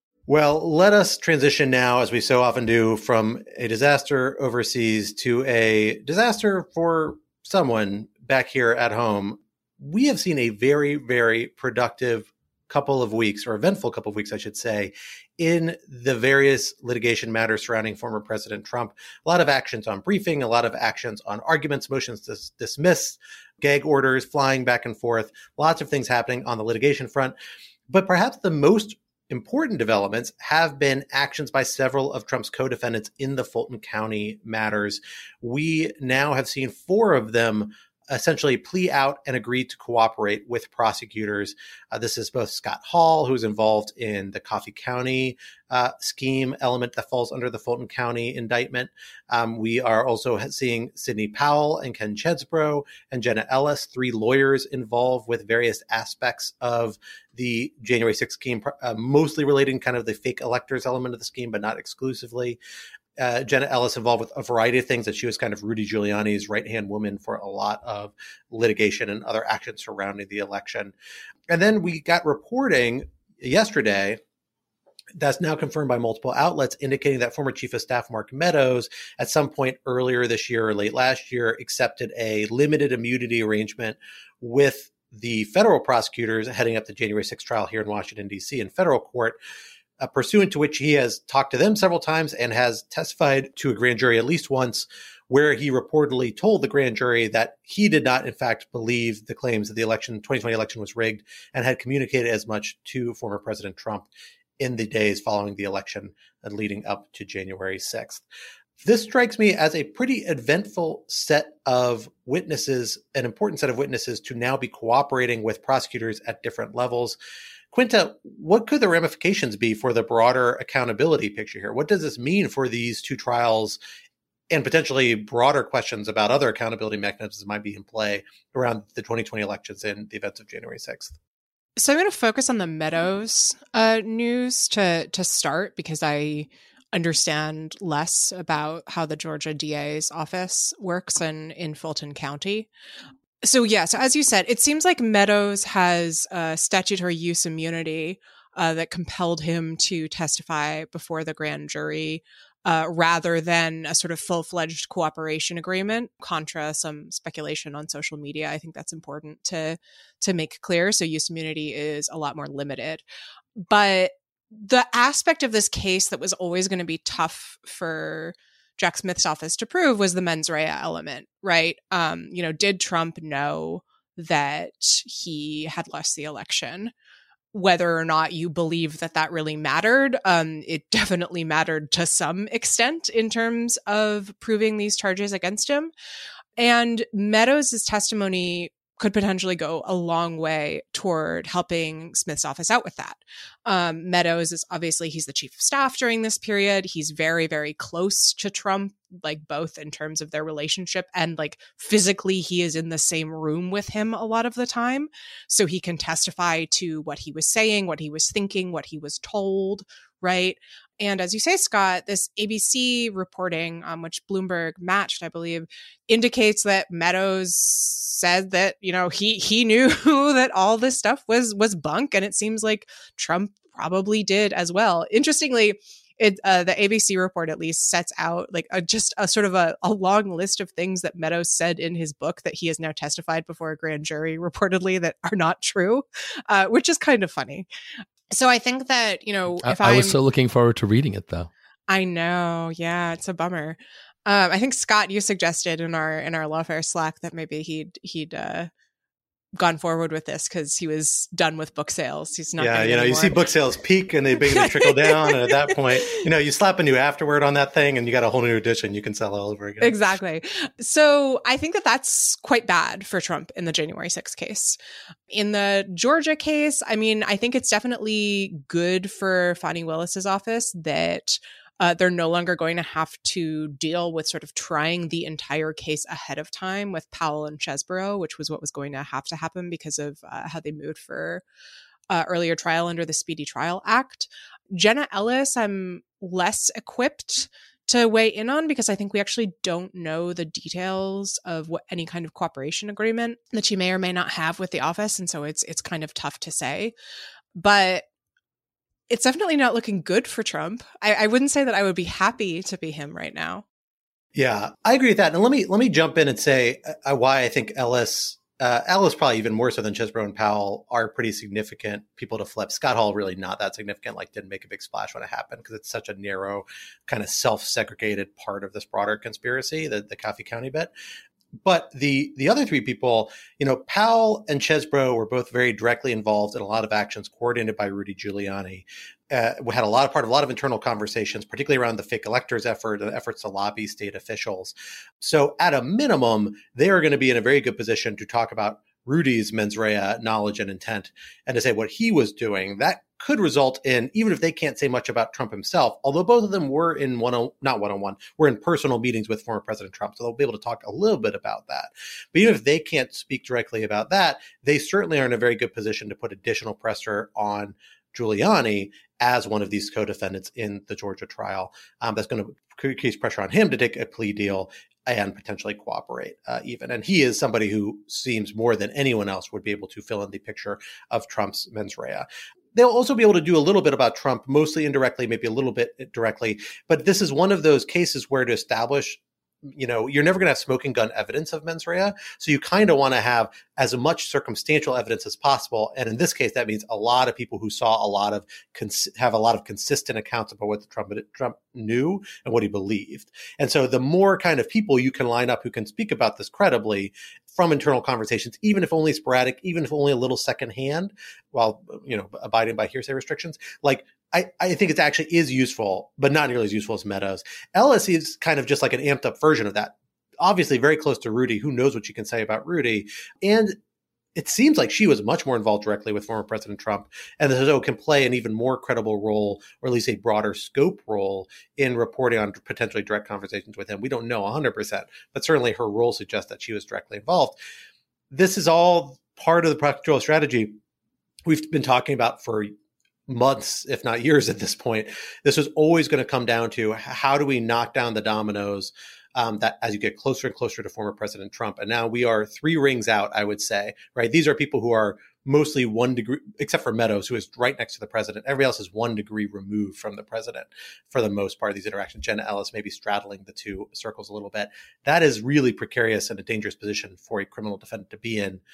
Well, let us transition now, as we so often do, from a disaster overseas to a disaster for someone back here at home. We have seen a very, very productive couple of weeks, or eventful couple of weeks, I should say, in the various litigation matters surrounding former President Trump. A lot of actions on briefing, a lot of actions on arguments, motions to dismiss, gag orders flying back and forth, lots of things happening on the litigation front. But perhaps the most important developments have been actions by several of Trump's co-defendants in the Fulton County matters. We now have seen four of them essentially plea out and agree to cooperate with prosecutors. Uh, this is both Scott Hall, who's involved in the Coffee County uh, scheme element that falls under the Fulton County indictment. Um, we are also seeing Sidney Powell and Ken Chesbro and Jenna Ellis, three lawyers involved with various aspects of the January sixth scheme, uh, mostly relating kind of the fake electors element of the scheme, but not exclusively. Uh, Jenna Ellis involved with a variety of things, that she was kind of Rudy Giuliani's right-hand woman for a lot of litigation and other actions surrounding the election. And then we got reporting yesterday that's now confirmed by multiple outlets, indicating that former Chief of Staff Mark Meadows, at some point earlier this year or late last year, accepted a limited immunity arrangement with the federal prosecutors heading up the January sixth trial here in Washington, D C in federal court, Uh, pursuant to which he has talked to them several times and has testified to a grand jury at least once, where he reportedly told the grand jury that he did not, in fact, believe the claims that the election, twenty twenty election was rigged, and had communicated as much to former President Trump in the days following the election and leading up to January sixth. This strikes me as a pretty eventful set of witnesses, an important set of witnesses to now be cooperating with prosecutors at different levels. Quinta, what could the ramifications be for the broader accountability picture here? What does this mean for these two trials and potentially broader questions about other accountability mechanisms that might be in play around the twenty twenty elections and the events of January sixth? So I'm going to focus on the Meadows uh, news to to start, because I understand less about how the Georgia D A's office works in, in Fulton County. So yeah, so as you said, it seems like Meadows has uh, statutory use immunity uh, that compelled him to testify before the grand jury, uh, rather than a sort of full-fledged cooperation agreement, contra some speculation on social media. I think that's important to to make clear. So use immunity is a lot more limited. But the aspect of this case that was always going to be tough for Jack Smith's office to prove was the mens rea element, right? Um, you know, did Trump know that he had lost the election? Whether or not you believe that that really mattered, um, it definitely mattered to some extent in terms of proving these charges against him. And Meadows' testimony could potentially go a long way toward helping Smith's office out with that. Um, Meadows is obviously, he's the chief of staff during this period. He's very, very close to Trump, like both in terms of their relationship and like physically he is in the same room with him a lot of the time. So he can testify to what he was saying, what he was thinking, what he was told, right? And as you say, Scott, this A B C reporting, um, which Bloomberg matched, I believe, indicates that Meadows said that, you know, he he knew that all this stuff was was bunk, and it seems like Trump probably did as well. Interestingly, it uh, the A B C report at least sets out like a, just a sort of a, a long list of things that Meadows said in his book that he has now testified before a grand jury reportedly that are not true, uh, which is kind of funny. So I think that, you know, if I, I was I'm, so looking forward to reading it, though. I know. Yeah, it's a bummer. Um, I think, Scott, you suggested in our in our Lawfare Slack that maybe he'd he'd uh, gone forward with this because he was done with book sales. He's not. Yeah, getting you know, any you more. see book sales peak and they begin to trickle down, and at that point, you know, you slap a new afterword on that thing, and you got a whole new edition you can sell all over again. Exactly. So I think that that's quite bad for Trump in the January sixth case. In the Georgia case, I mean, I think it's definitely good for Fani Willis's office that Uh, they're no longer going to have to deal with sort of trying the entire case ahead of time with Powell and Chesborough, which was what was going to have to happen because of uh, how they moved for uh, earlier trial under the Speedy Trial Act. Jenna Ellis, I'm less equipped to weigh in on because I think we actually don't know the details of what any kind of cooperation agreement that she may or may not have with the office. And so it's it's kind of tough to say. But it's definitely not looking good for Trump. I, I wouldn't say that I would be happy to be him right now. Yeah, I agree with that. And let me let me jump in and say uh, why I think Ellis, uh, Ellis probably even more so than Chesborough and Powell are pretty significant people to flip. Scott Hall really not that significant, like didn't make a big splash when it happened because it's such a narrow kind of self-segregated part of this broader conspiracy, the, the Coffee County bit. But the the other three people, you know, Powell and Chesborough were both very directly involved in a lot of actions coordinated by Rudy Giuliani. Uh, we had a lot of part of a lot of internal conversations, particularly around the fake electors effort and efforts to lobby state officials. So at a minimum, they are going to be in a very good position to talk about Rudy's mens rea knowledge and intent and to say what he was doing. That could result in, even if they can't say much about Trump himself, although both of them were in one, not one-on-one, were in personal meetings with former President Trump. So they'll be able to talk a little bit about that. But even if they can't speak directly about that, they certainly are in a very good position to put additional pressure on Giuliani as one of these co-defendants in the Georgia trial. Um, that's going to increase pressure on him to take a plea deal and potentially cooperate uh, even. And he is somebody who seems more than anyone else would be able to fill in the picture of Trump's mens rea. They'll also be able to do a little bit about Trump, mostly indirectly, maybe a little bit directly. But this is one of those cases where to establish, you know, you're never going to have smoking gun evidence of mens rea. So you kind of want to have as much circumstantial evidence as possible. And in this case, that means a lot of people who saw a lot of, cons- have a lot of consistent accounts about what Trump, Trump knew and what he believed. And so the more kind of people you can line up who can speak about this credibly from internal conversations, even if only sporadic, even if only a little secondhand, while, you know, abiding by hearsay restrictions, like, I, I think it actually is useful, but not nearly as useful as Meadows. Ellis is kind of just like an amped up version of that. Obviously very close to Rudy. Who knows what you can say about Rudy? And it seems like she was much more involved directly with former President Trump, and so can play an even more credible role, or at least a broader scope role, in reporting on potentially direct conversations with him. We don't know one hundred percent, but certainly her role suggests that she was directly involved. This is all part of the prosecutorial strategy we've been talking about for months, if not years at this point. This was always going to come down to how do we knock down the dominoes um, that as you get closer and closer to former President Trump. And now we are three rings out, I would say, right? These are people who are mostly one degree, except for Meadows, who is right next to the president. Everybody else is one degree removed from the president for the most part of these interactions. Jenna Ellis maybe straddling the two circles a little bit. That is really precarious and a dangerous position for a criminal defendant to be in.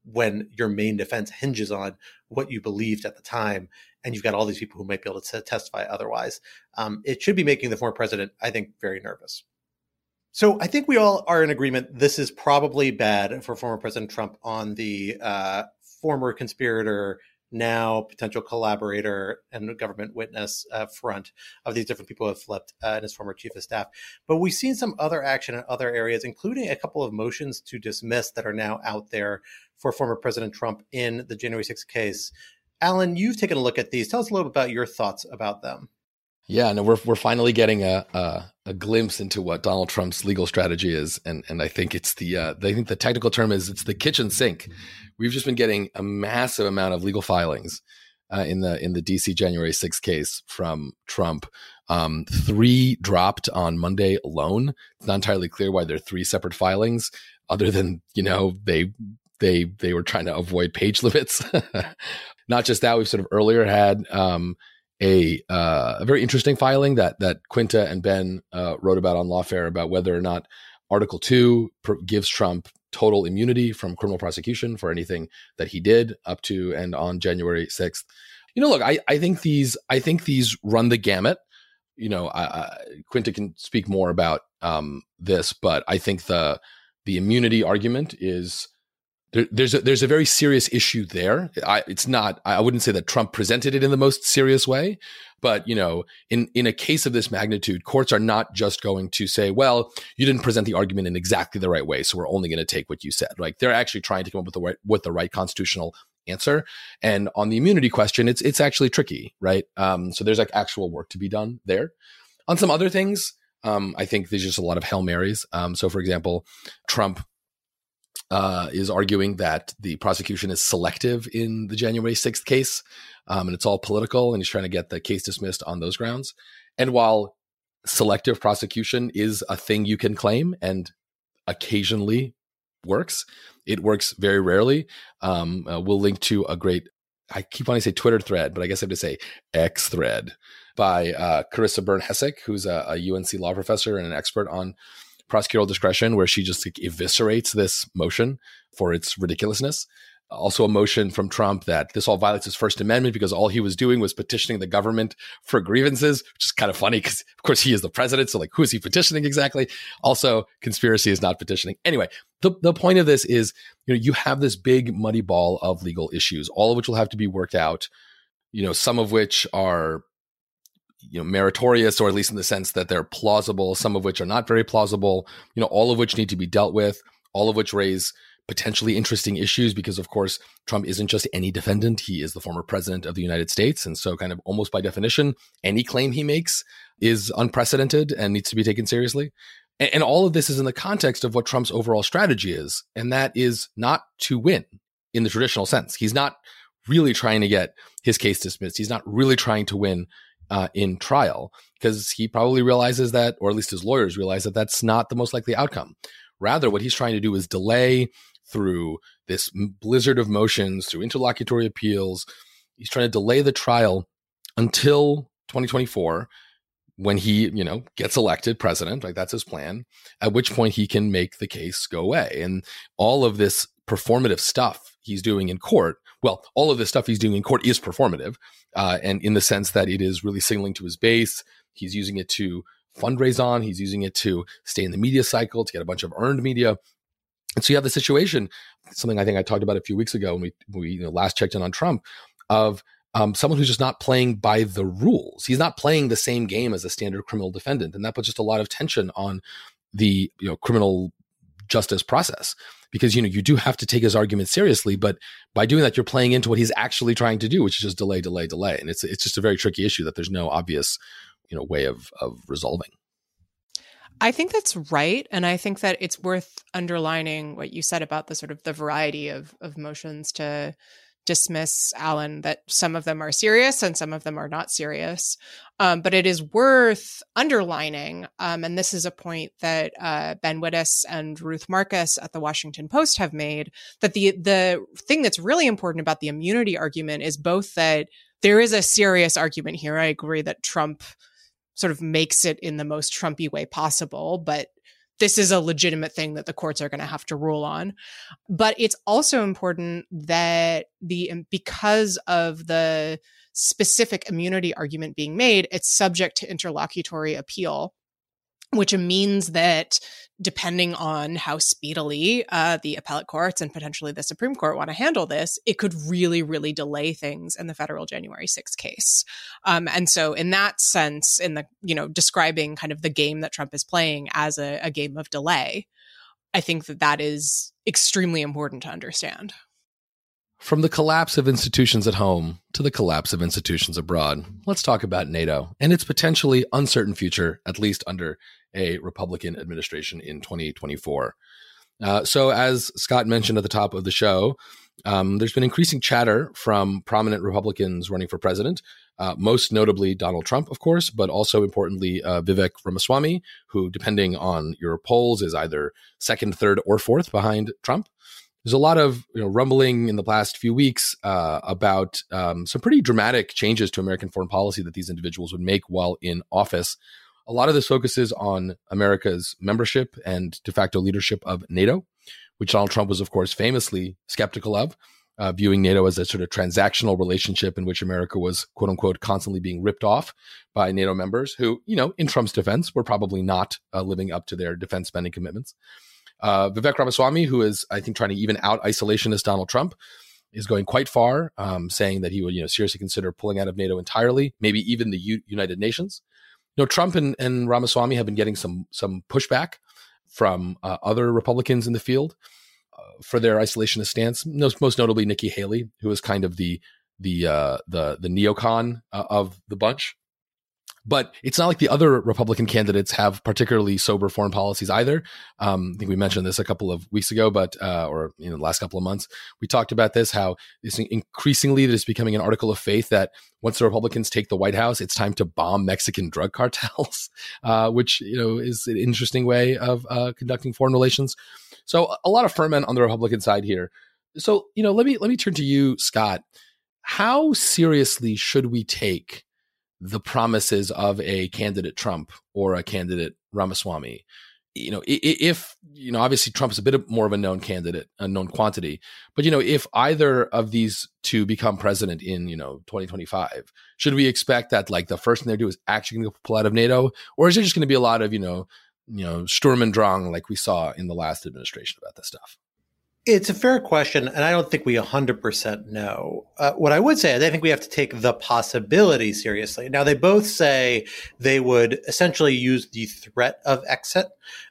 when your main defense hinges on what you believed at the time, and you've got all these people who might be able to testify otherwise. Um, it should be making the former president, I think, very nervous. So I think we all are in agreement this is probably bad for former President Trump on the uh, former conspirator, now potential collaborator and government witness uh, front of these different people who have flipped uh, and his former chief of staff. But we've seen some other action in other areas, including a couple of motions to dismiss that are now out there for former President Trump in the January sixth case. Alan, you've taken a look at these. Tell us a little bit about your thoughts about them. Yeah, no, we're we're finally getting a, a a glimpse into what Donald Trump's legal strategy is, and and I think it's the uh, I think the technical term is it's the kitchen sink. We've just been getting a massive amount of legal filings uh, in the in the D C January sixth case from Trump. Um, three dropped on Monday alone. It's not entirely clear why there are three separate filings, other than you know they they they were trying to avoid page limits. Not just that, we've sort of earlier had. Um, A, uh, a very interesting filing that that Quinta and Ben uh, wrote about on Lawfare about whether or not Article two pr- gives Trump total immunity from criminal prosecution for anything that he did up to and on January sixth. You know, look, I, I think these I think these run the gamut. You know, I, I, Quinta can speak more about um, this, but I think the the immunity argument is. There, there's a, there's a very serious issue there. I, it's not, I wouldn't say that Trump presented it in the most serious way, but you know, in, in a case of this magnitude, courts are not just going to say, well, you didn't present the argument in exactly the right way, so we're only going to take what you said. Like they're actually trying to come up with the right, with the right constitutional answer. And on the immunity question, it's, it's actually tricky, right? Um, so there's like actual work to be done there. On some other things, um, I think there's just a lot of Hail Marys. Um, so for example, Trump Uh, is arguing that the prosecution is selective in the January sixth case, um, and it's all political, and he's trying to get the case dismissed on those grounds. And while selective prosecution is a thing you can claim and occasionally works, it works very rarely. Um, uh, we'll link to a great, I keep wanting to say Twitter thread, but I guess I have to say X thread by uh, Carissa Byrne-Hessek, who's a, a U N C law professor and an expert on prosecutorial discretion, where she just like, eviscerates this motion for its ridiculousness. Also a motion from Trump that this all violates his First Amendment because all he was doing was petitioning the government for grievances, which is kind of funny because, of course, he is the president. So like, who is he petitioning exactly? Also, conspiracy is not petitioning. Anyway, the, the point of this is, you know, you have this big muddy ball of legal issues, all of which will have to be worked out, you know, some of which are you know, meritorious, or at least in the sense that they're plausible, some of which are not very plausible, you know, all of which need to be dealt with, all of which raise potentially interesting issues because, of course, Trump isn't just any defendant. He is the former president of the United States. And so kind of almost by definition, any claim he makes is unprecedented and needs to be taken seriously. And, and all of this is in the context of what Trump's overall strategy is. And that is not to win in the traditional sense. He's not really trying to get his case dismissed. He's not really trying to win Uh, in trial, because he probably realizes that, or at least his lawyers realize that that's not the most likely outcome. Rather, what he's trying to do is delay through this blizzard of motions, through interlocutory appeals. He's trying to delay the trial until twenty twenty-four, when he, you know, gets elected president. Like that's his plan, at which point he can make the case go away. And all of this performative stuff he's doing in court, well, all of the stuff he's doing in court is performative, uh, and in the sense that it is really signaling to his base. He's using it to fundraise on. He's using it to stay in the media cycle, to get a bunch of earned media. And so you have the situation, something I think I talked about a few weeks ago when we, we you know, last checked in on Trump, of um, someone who's just not playing by the rules. He's not playing the same game as a standard criminal defendant. And that puts just a lot of tension on the you know criminal justice process, because, you know, you do have to take his argument seriously, but by doing that, you're playing into what he's actually trying to do, which is just delay, delay, delay. And it's, it's just a very tricky issue that there's no obvious, you know, way of, of resolving. I think that's right. And I think that it's worth underlining what you said about the sort of the variety of, of motions to dismiss, Alan, that some of them are serious and some of them are not serious. Um, but it is worth underlining, um, and this is a point that uh, Ben Wittes and Ruth Marcus at the Washington Post have made, that the the thing that's really important about the immunity argument is both that there is a serious argument here. I agree that Trump sort of makes it in the most Trumpy way possible, but this is a legitimate thing that the courts are going to have to rule on. But it's also important that the because of the specific immunity argument being made, it's subject to interlocutory appeal, which means that depending on how speedily uh, the appellate courts and potentially the Supreme Court want to handle this, it could really, really delay things in the federal January sixth case. Um, and so in that sense, in the, you know, describing kind of the game that Trump is playing as a, a game of delay, I think that that is extremely important to understand. From the collapse of institutions at home to the collapse of institutions abroad, let's talk about NATO and its potentially uncertain future, at least under a Republican administration in twenty twenty-four. Uh, so as Scott mentioned at the top of the show, um, there's been increasing chatter from prominent Republicans running for president, uh, most notably Donald Trump, of course, but also importantly, uh, Vivek Ramaswamy, who, depending on your polls, is either second, third, or fourth behind Trump. There's a lot of you know, rumbling in the past few weeks uh, about um, some pretty dramatic changes to American foreign policy that these individuals would make while in office. A lot of this focuses on America's membership and de facto leadership of NATO, which Donald Trump was, of course, famously skeptical of, uh, viewing NATO as a sort of transactional relationship in which America was, quote unquote, constantly being ripped off by NATO members who, you know, in Trump's defense, were probably not uh, living up to their defense spending commitments. Uh, Vivek Ramaswamy, who is, I think, trying to even out isolationist Donald Trump, is going quite far, um, saying that he would, you know, seriously consider pulling out of NATO entirely, maybe even the U- United Nations. You know, Trump and, and Ramaswamy have been getting some some pushback from uh, other Republicans in the field uh, for their isolationist stance. Most, most notably, Nikki Haley, who is kind of the the uh, the the neocon uh, of the bunch. But it's not like the other Republican candidates have particularly sober foreign policies either. Um, I think we mentioned this a couple of weeks ago, but uh, or in you know, the last couple of months, we talked about this, how it's increasingly there's becoming an article of faith that once the Republicans take the White House, it's time to bomb Mexican drug cartels, uh, which you know is an interesting way of uh, conducting foreign relations. So a lot of ferment on the Republican side here. So you know, let me let me turn to you, Scott. How seriously should we take the promises of a candidate Trump or a candidate Ramaswamy? You know, if, you know, obviously Trump's a bit more of a known candidate, a known quantity, but, you know, if either of these two become president in, you know, twenty twenty-five, should we expect that like the first thing they do is actually going to pull out of NATO? Or is there just going to be a lot of, you know, you know, Sturm und Drang like we saw in the last administration about this stuff? It's a fair question, and I don't think we one hundred percent know. Uh, what I would say is I think we have to take the possibility seriously. Now, they both say they would essentially use the threat of exit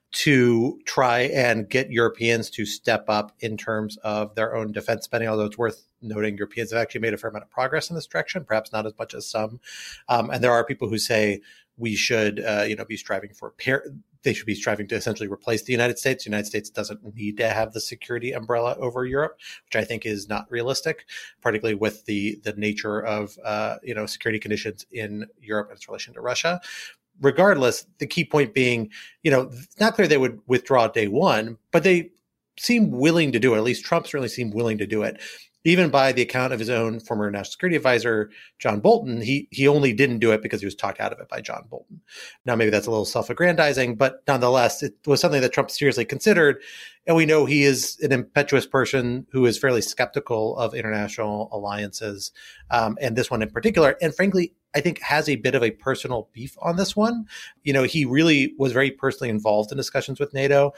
to try and get Europeans to step up in terms of their own defense spending, although it's worth noting Europeans have actually made a fair amount of progress in this direction, perhaps not as much as some. Um, and there are people who say we should, uh, you know, be striving for par- they should be striving to essentially replace the United States. The United States doesn't need to have the security umbrella over Europe, which I think is not realistic, particularly with the the nature of, uh, you know, security conditions in Europe and its relation to Russia. Regardless, the key point being, you know, it's not clear they would withdraw day one, but they seem willing to do it. At least Trump certainly seemed willing to do it. Even by the account of his own former national security advisor, John Bolton, he he only didn't do it because he was talked out of it by John Bolton. Now, maybe that's a little self-aggrandizing, but nonetheless, it was something that Trump seriously considered. And we know he is an impetuous person who is fairly skeptical of international alliances, um, and this one in particular. And frankly, I think has a bit of a personal beef on this one. You know, he really was very personally involved in discussions with NATO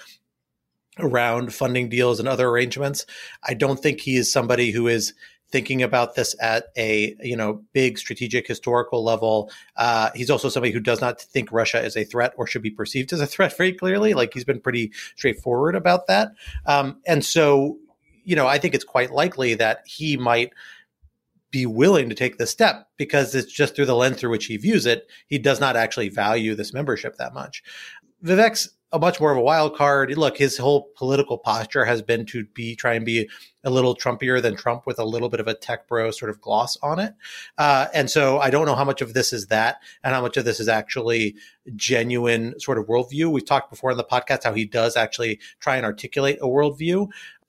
around funding deals and other arrangements. I don't think he is somebody who is thinking about this at a, you know, big strategic historical level. Uh, he's also somebody who does not think Russia is a threat or should be perceived as a threat very clearly. Like he's been pretty straightforward about that. Um, and so, you know, I think it's quite likely that he might be willing to take this step because it's just through the lens through which he views it. He does not actually value this membership that much. Vivek's a much more of a wild card. Look, his whole political posture has been to be try and be a little Trumpier than Trump with a little bit of a tech bro sort of gloss on it. Uh, and so I don't know how much of this is that and how much of this is actually genuine sort of worldview. We've talked before in the podcast how he does actually try and articulate a worldview.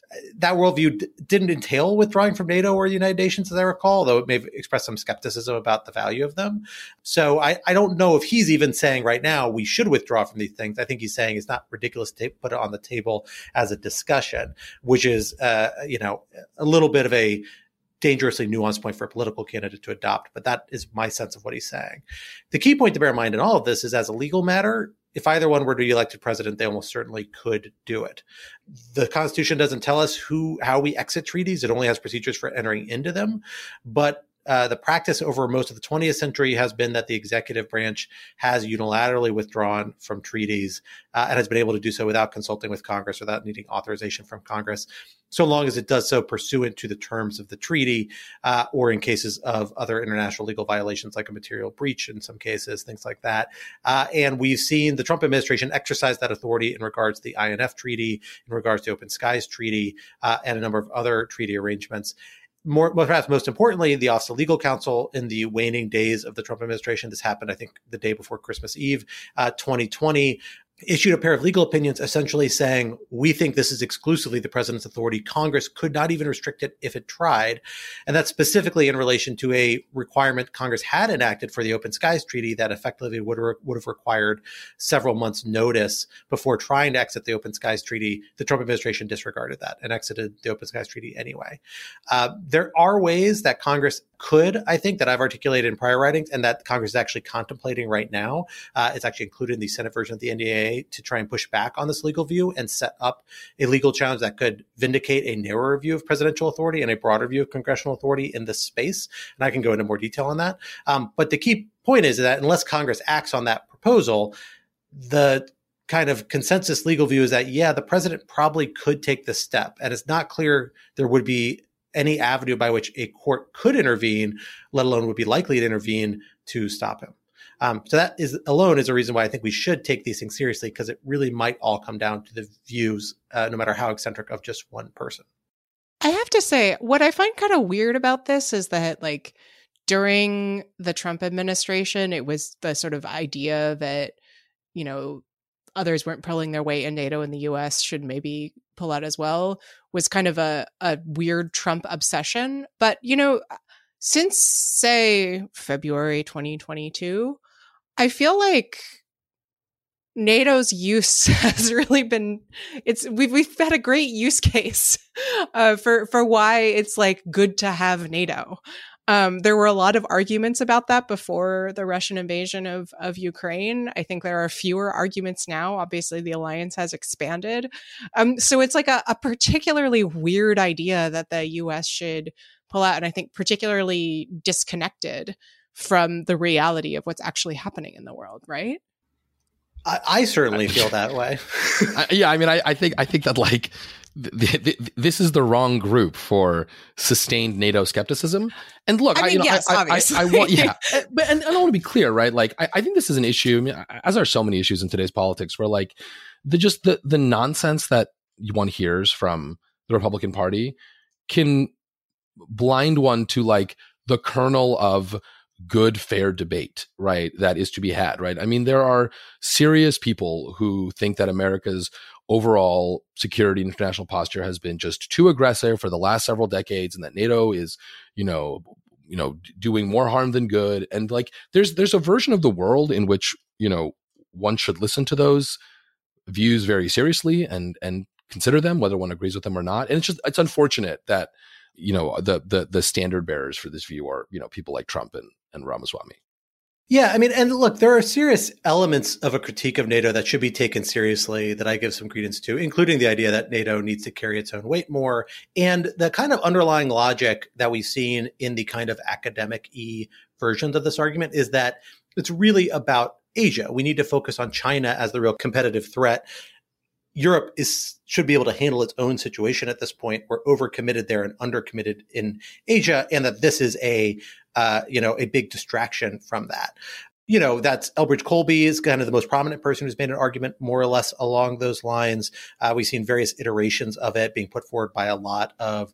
that worldview d- didn't entail withdrawing from NATO or the United Nations, as I recall, though it may have expressed some skepticism about the value of them. So I, I don't know if he's even saying right now we should withdraw from these things. I think he's saying it's not ridiculous to put it on the table as a discussion, which is, uh, you know, a little bit of a dangerously nuanced point for a political candidate to adopt. But that is my sense of what he's saying. The key point to bear in mind in all of this is, as a legal matter, if either one were to be elected president, they almost certainly could do it. The Constitution doesn't tell us who, how we exit treaties. It only has procedures for entering into them. But Uh, the practice over most of the twentieth century has been that the executive branch has unilaterally withdrawn from treaties uh, and has been able to do so without consulting with Congress, without needing authorization from Congress, so long as it does so pursuant to the terms of the treaty, uh, or in cases of other international legal violations like a material breach in some cases, things like that. Uh, and we've seen the Trump administration exercise that authority in regards to the I N F Treaty, in regards to Open Skies Treaty, uh, and a number of other treaty arrangements. More, perhaps most importantly, the Office of Legal Counsel in the waning days of the Trump administration, this happened, I think, the day before Christmas Eve, uh, twenty twenty, issued a pair of legal opinions essentially saying, we think this is exclusively the president's authority. Congress could not even restrict it if it tried. And that's specifically in relation to a requirement Congress had enacted for the Open Skies Treaty that effectively would, re- would have required several months' notice before trying to exit the Open Skies Treaty. The Trump administration disregarded that and exited the Open Skies Treaty anyway. Uh, there are ways that Congress could, I think, that I've articulated in prior writings and that Congress is actually contemplating right now. Uh, it's actually included in the Senate version of the N D A to try and push back on this legal view and set up a legal challenge that could vindicate a narrower view of presidential authority and a broader view of congressional authority in this space. And I can go into more detail on that. Um, but the key point is that unless Congress acts on that proposal, the kind of consensus legal view is that, yeah, the president probably could take this step. And it's not clear there would be any avenue by which a court could intervene, let alone would be likely to intervene to stop him. Um, so that is alone is a reason why I think we should take these things seriously, because it really might all come down to the views, uh, no matter how eccentric, of just one person. I have to say, what I find kind of weird about this is that, like, during the Trump administration, it was the sort of idea that, you know, others weren't pulling their weight in NATO and the U S should maybe pull out as well, was kind of a, a weird Trump obsession. But, you know, since, say, February twenty twenty-two, I feel like NATO's use has really been, it's, we've, we've had a great use case uh, for, for why it's like good to have NATO. Um, there were a lot of arguments about that before the Russian invasion of, of Ukraine. I think there are fewer arguments now. Obviously, the alliance has expanded. Um, so it's like a, a particularly weird idea that the U S should pull out, and I think particularly disconnected from the reality of what's actually happening in the world, right? I, I certainly feel that way. I, yeah, I mean, I, I think I think that like th- th- this is the wrong group for sustained NATO skepticism. And look, I mean, I, you know, yes, I, I, obviously. I, I want, yeah, but and, and I want to be clear, right? Like, I, I think this is an issue, I mean, as are so many issues in today's politics, where like the just the the nonsense that one hears from the Republican Party can blind one to like the kernel of good, fair debate, right? That is to be had, right? I mean, there are serious people who think that America's overall security and international posture has been just too aggressive for the last several decades, and that NATO is, you know, you know, doing more harm than good. And like, there's there's a version of the world in which, you know, one should listen to those views very seriously and and consider them, whether one agrees with them or not. And it's just it's unfortunate that, you know, the the the standard bearers for this view are, you know, people like Trump and, and Ramaswamy. Yeah, I mean, and look, there are serious elements of a critique of NATO that should be taken seriously that I give some credence to, including the idea that NATO needs to carry its own weight more. And the kind of underlying logic that we've seen in the kind of academic-y versions of this argument is that it's really about Asia. We need to focus on China as the real competitive threat. Europe is should be able to handle its own situation at this point. We're overcommitted there and undercommitted in Asia, and that this is a uh, you know a big distraction from that. You know, that's Elbridge Colby is kind of the most prominent person who's made an argument more or less along those lines. Uh, we've seen various iterations of it being put forward by a lot of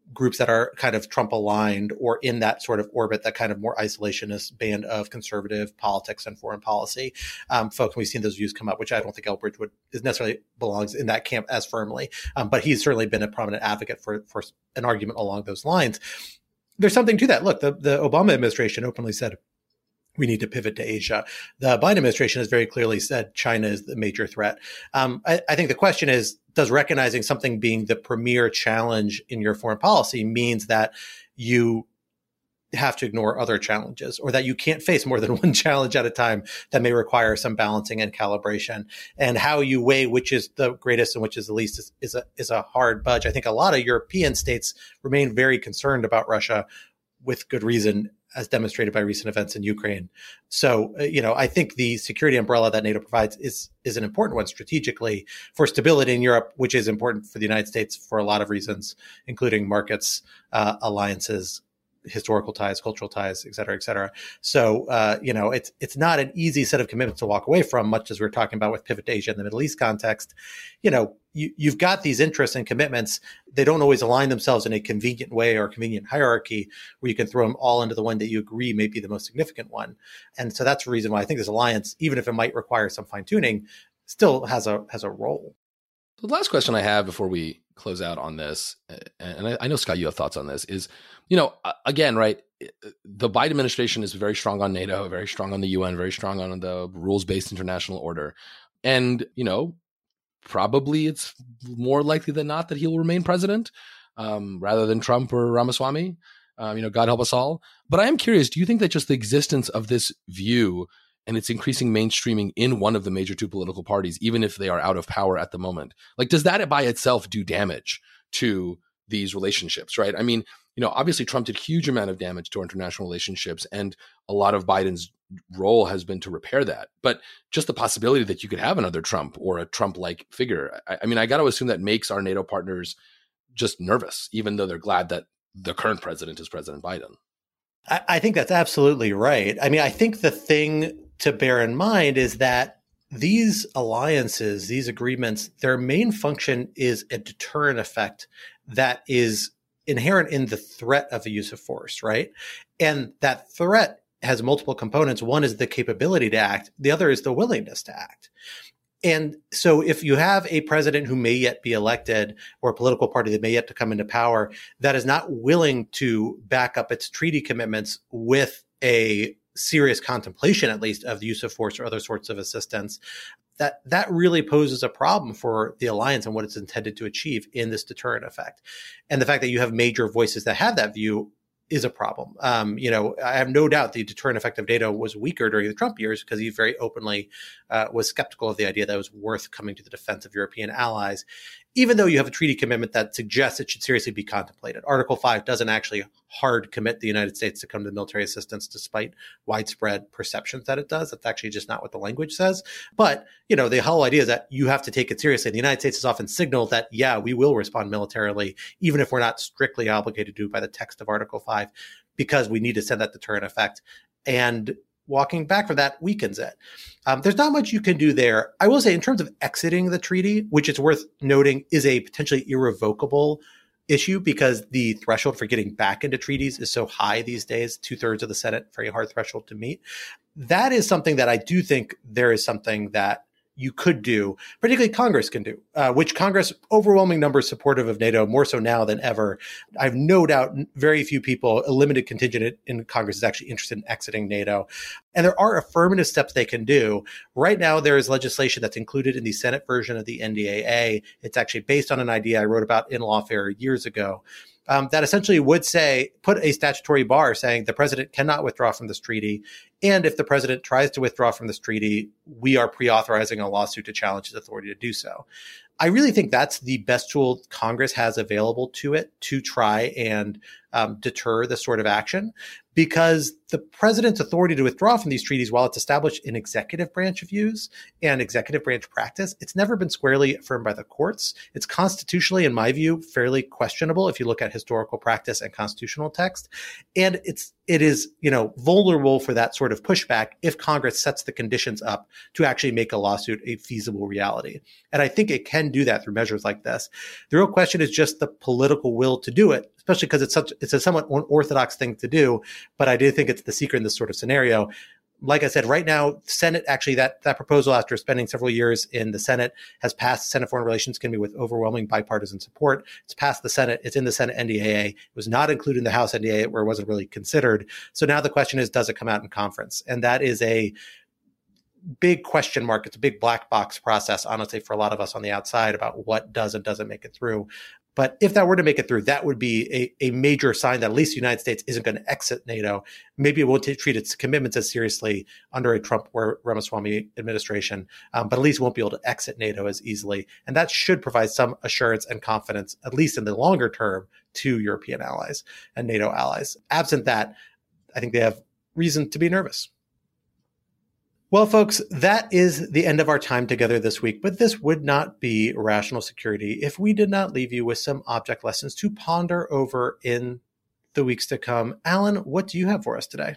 groups that are kind of Trump aligned or in that sort of orbit, that kind of more isolationist band of conservative politics and foreign policy um, folks. We've seen those views come up, which I don't think Elbridge would is necessarily belongs in that camp as firmly. Um, but he's certainly been a prominent advocate for, for an argument along those lines. There's something to that. Look, the, the Obama administration openly said, we need to pivot to Asia. The Biden administration has very clearly said China is the major threat. Um, I, I think the question is, does recognizing something being the premier challenge in your foreign policy means that you have to ignore other challenges, or that you can't face more than one challenge at a time that may require some balancing and calibration? And how you weigh which is the greatest and which is the least is, is, a, is a hard budge. I think a lot of European states remain very concerned about Russia, with good reason, as demonstrated by recent events in Ukraine. So, uh, you know, I think the security umbrella that NATO provides is is an important one strategically for stability in Europe, which is important for the United States for a lot of reasons, including markets, uh, alliances, historical ties, cultural ties, et cetera, et cetera. So, uh, you know, it's it's not an easy set of commitments to walk away from, much as we we're talking about with Pivot to Asia in the Middle East context. You know, you, you've got these interests and commitments. They don't always align themselves in a convenient way or convenient hierarchy where you can throw them all into the one that you agree may be the most significant one. And so that's the reason why I think this alliance, even if it might require some fine tuning, still has a has a role. The last question I have before we close out on this, and I, I know, Scott, you have thoughts on this, is, you know, again, right, the Biden administration is very strong on NATO, very strong on the U N, very strong on the rules-based international order. And, you know, probably it's more likely than not that he will remain president um, rather than Trump or Ramaswamy. Um, you know, God help us all. But I am curious, do you think that just the existence of this view and its increasing mainstreaming in one of the major two political parties, even if they are out of power at the moment, like, does that by itself do damage to these relationships, right? I mean, you know, obviously Trump did huge amount of damage to our international relationships, and a lot of Biden's role has been to repair that. But just the possibility that you could have another Trump or a Trump-like figure, I, I mean, I got to assume that makes our NATO partners just nervous, even though they're glad that the current president is President Biden. I, I think that's absolutely right. I mean, I think the thing to bear in mind is that these alliances, these agreements, their main function is a deterrent effect that is inherent in the threat of the use of force, right? And that threat has multiple components. One is the capability to act. The other is the willingness to act. And so if you have a president who may yet be elected, or a political party that may yet to come into power, that is not willing to back up its treaty commitments with a serious contemplation, at least, of the use of force or other sorts of assistance, that that really poses a problem for the alliance and what it's intended to achieve in this deterrent effect. And the fact that you have major voices that have that view is a problem. Um, you know, I have no doubt the deterrent effect of NATO was weaker during the Trump years because he very openly uh, was skeptical of the idea that it was worth coming to the defense of European allies, even though you have a treaty commitment that suggests it should seriously be contemplated. Article five doesn't actually hard commit the United States to come to military assistance, despite widespread perceptions that it does. That's actually just not what the language says. But, you know, the whole idea is that you have to take it seriously. The United States has often signaled that, yeah, we will respond militarily, even if we're not strictly obligated to do by the text of Article five, because we need to send that deterrent effect. And walking back from that weakens it. Um, there's not much you can do there. I will say, in terms of exiting the treaty, which it's worth noting is a potentially irrevocable issue because the threshold for getting back into treaties is so high these days, two thirds of the Senate, very hard threshold to meet. That is something that I do think there is something that you could do, particularly Congress can do, uh, which Congress, overwhelming numbers supportive of NATO, more so now than ever. I have no doubt very few people, a limited contingent in Congress is actually interested in exiting NATO. And there are affirmative steps they can do. Right now, there is legislation that's included in the Senate version of the N D A A. It's actually based on an idea I wrote about in Lawfare years ago. Um, that essentially would say, put a statutory bar saying the president cannot withdraw from this treaty. And if the president tries to withdraw from this treaty, we are pre-authorizing a lawsuit to challenge his authority to do so. I really think that's the best tool Congress has available to it to try and um, deter this sort of action, because the president's authority to withdraw from these treaties, while it's established in executive branch views and executive branch practice, it's never been squarely affirmed by the courts. It's constitutionally, in my view, fairly questionable if you look at historical practice and constitutional text. And it's it is, you know, vulnerable for that sort of pushback if Congress sets the conditions up to actually make a lawsuit a feasible reality. And I think it can do that through measures like this. The real question is just the political will to do it. especially because it's such it's a somewhat unorthodox thing to do. But I do think it's the secret in this sort of scenario. Like I said, right now, Senate, actually, that, that proposal, after spending several years in the Senate, has passed the Senate Foreign Relations Committee with overwhelming bipartisan support. It's passed the Senate. It's in the Senate N D A A. It was not included in the House N D A A, where it wasn't really considered. So now the question is, does it come out in conference? And that is a big question mark. It's a big black box process, honestly, for a lot of us on the outside about what does and doesn't make it through. But if that were to make it through, that would be a, a major sign that at least the United States isn't going to exit NATO. Maybe it won't t- treat its commitments as seriously under a Trump or Ramaswamy administration, um, but at least won't be able to exit NATO as easily. And that should provide some assurance and confidence, at least in the longer term, to European allies and NATO allies. Absent that, I think they have reason to be nervous. Well, folks, that is the end of our time together this week, but this would not be Rational Security if we did not leave you with some object lessons to ponder over in the weeks to come. Alan, what do you have for us today?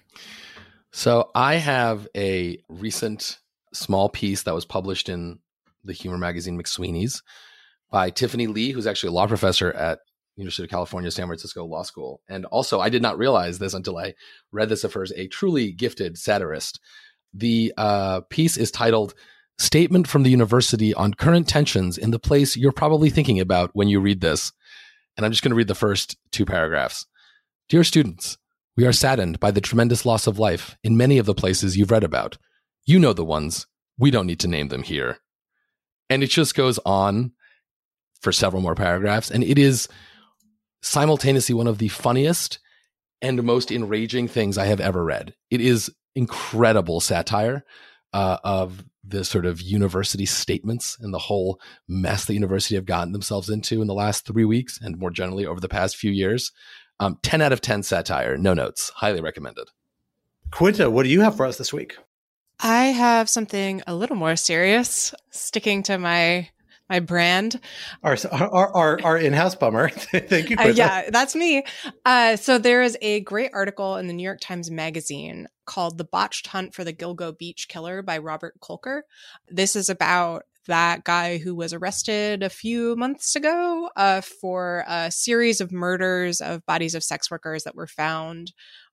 So I have a recent small piece that was published in the humor magazine McSweeney's by Tiffany Lee, who's actually a law professor at University of California, San Francisco Law School. And also, I did not realize this until I read this of hers, a truly gifted satirist. The uh, piece is titled Statement from the University on Current Tensions in the Place You're Probably Thinking About When You Read This. And I'm just going to read the first two paragraphs. Dear students, we are saddened by the tremendous loss of life in many of the places you've read about. You know the ones. We don't need to name them here. And it just goes on for several more paragraphs. And it is simultaneously one of the funniest and most enraging things I have ever read. It is incredible satire uh, of the sort of university statements and the whole mess the university have gotten themselves into in the last three weeks and more generally over the past few years. Um, ten out of ten satire, no notes, highly recommended. Quinta, what do you have for us this week? I have something a little more serious, sticking to my my brand. Our our our, our in-house bummer. Thank you, Quinta. Uh, yeah, that's me. Uh, so there is a great article in the New York Times Magazine called "The Botched Hunt for the Gilgo Beach Killer" by Robert Kolker. This is about that guy who was arrested a few months ago uh, for a series of murders of bodies of sex workers that were found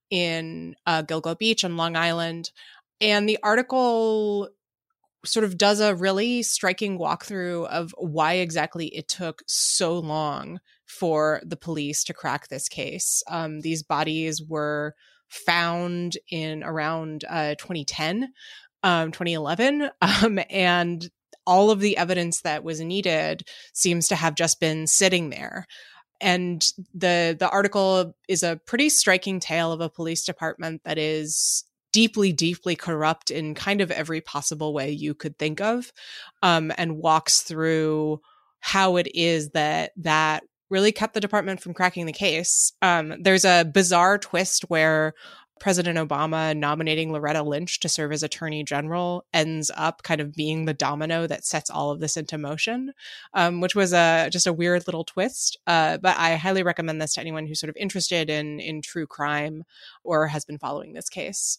in uh, Gilgo Beach on Long Island. And the article sort of does a really striking walkthrough of why exactly it took so long for the police to crack this case. Um, these bodies were found in around uh, twenty ten, um, twenty eleven, um, and all of the evidence that was needed seems to have just been sitting there. And the the article is a pretty striking tale of a police department that is deeply, deeply corrupt in kind of every possible way you could think of, um, and walks through how it is that that really kept the department from cracking the case. Um, there's a bizarre twist where President Obama nominating Loretta Lynch to serve as Attorney General ends up kind of being the domino that sets all of this into motion, um, which was a just a weird little twist. Uh, but I highly recommend this to anyone who's sort of interested in in true crime or has been following this case.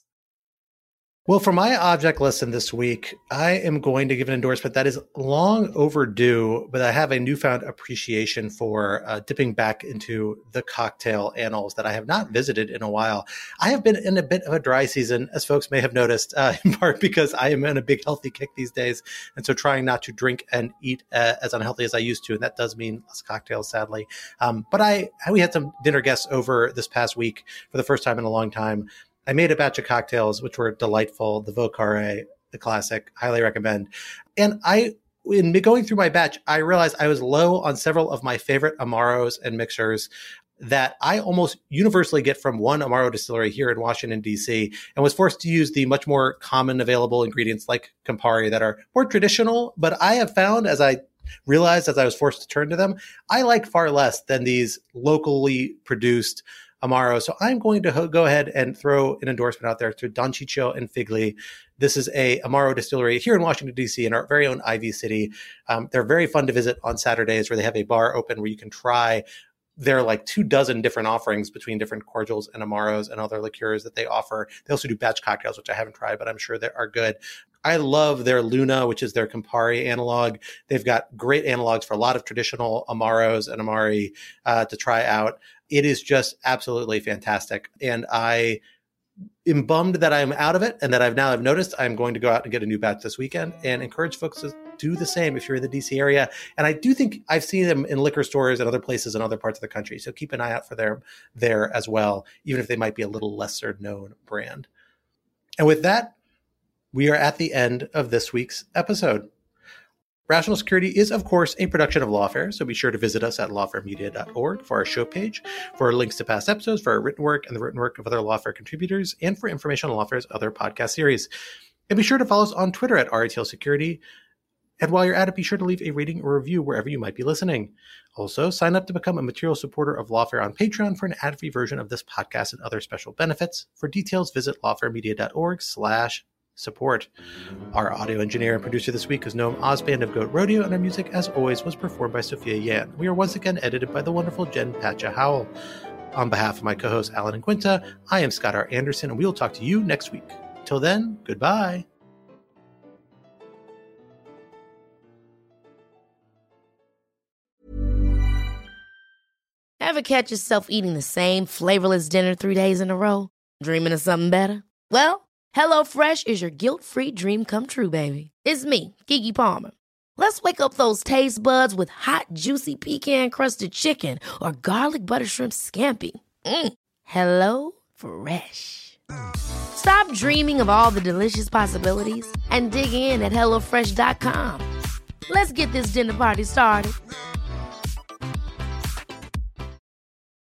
Well, for my object lesson this week, I am going to give an endorsement that is long overdue, but I have a newfound appreciation for uh, dipping back into the cocktail annals that I have not visited in a while. I have been in a bit of a dry season, as folks may have noticed, uh, in part because I am in a big healthy kick these days. And so trying not to drink and eat uh, as unhealthy as I used to. And that does mean less cocktails, sadly. Um, but I we had some dinner guests over this past week for the first time in a long time. I made a batch of cocktails, which were delightful. The Vocare, the classic, highly recommend. And I, in going through my batch, I realized I was low on several of my favorite Amaros and mixers that I almost universally get from one Amaro distillery here in Washington, D C, and was forced to use the much more common available ingredients like Campari that are more traditional. But I have found, as I realized as I was forced to turn to them, I like far less than these locally produced Amaro. So I'm going to ho- go ahead and throw an endorsement out there to Don Ciccio and Figli. This is a Amaro distillery here in Washington, D C, in our very own Ivy City. Um, they're very fun to visit on Saturdays, where they have a bar open where you can try their like two dozen different offerings between different cordials and Amaros and other liqueurs that they offer. They also do batch cocktails, which I haven't tried, but I'm sure they are good. I love their Luna, which is their Campari analog. They've got great analogs for a lot of traditional Amaros and Amari uh, to try out. It is just absolutely fantastic. And I am bummed that I'm out of it and that I've now I've noticed I'm going to go out and get a new batch this weekend and encourage folks to do the same if you're in the D C area. And I do think I've seen them in liquor stores and other places in other parts of the country. So keep an eye out for them there as well, even if they might be a little lesser known brand. And with that, we are at the end of this week's episode. Rational Security is, of course, a production of Lawfare, so be sure to visit us at lawfare media dot org for our show page, for links to past episodes, for our written work and the written work of other Lawfare contributors, and for information on Lawfare's other podcast series. And be sure to follow us on Twitter at R A T L Security. And while you're at it, be sure to leave a rating or review wherever you might be listening. Also, sign up to become a material supporter of Lawfare on Patreon for an ad-free version of this podcast and other special benefits. For details, visit lawfare media dot org slash support. Our audio engineer and producer this week is Noam Osband of Goat Rodeo, and our music, as always, was performed by Sophia Yan. We are once again edited by the wonderful Jen Patcha Howell. On behalf of my co-hosts Alan and Quinta, I am Scott R. Anderson, and we will talk to you next week. Till then, goodbye. Ever catch yourself eating the same flavorless dinner three days in a row? Dreaming of something better? Well, HelloFresh is your guilt-free dream come true, baby. It's me, Keke Palmer. Let's wake up those taste buds with hot, juicy pecan-crusted chicken or garlic butter shrimp scampi. Mm. Hello Fresh. Stop dreaming of all the delicious possibilities and dig in at hello fresh dot com. Let's get this dinner party started.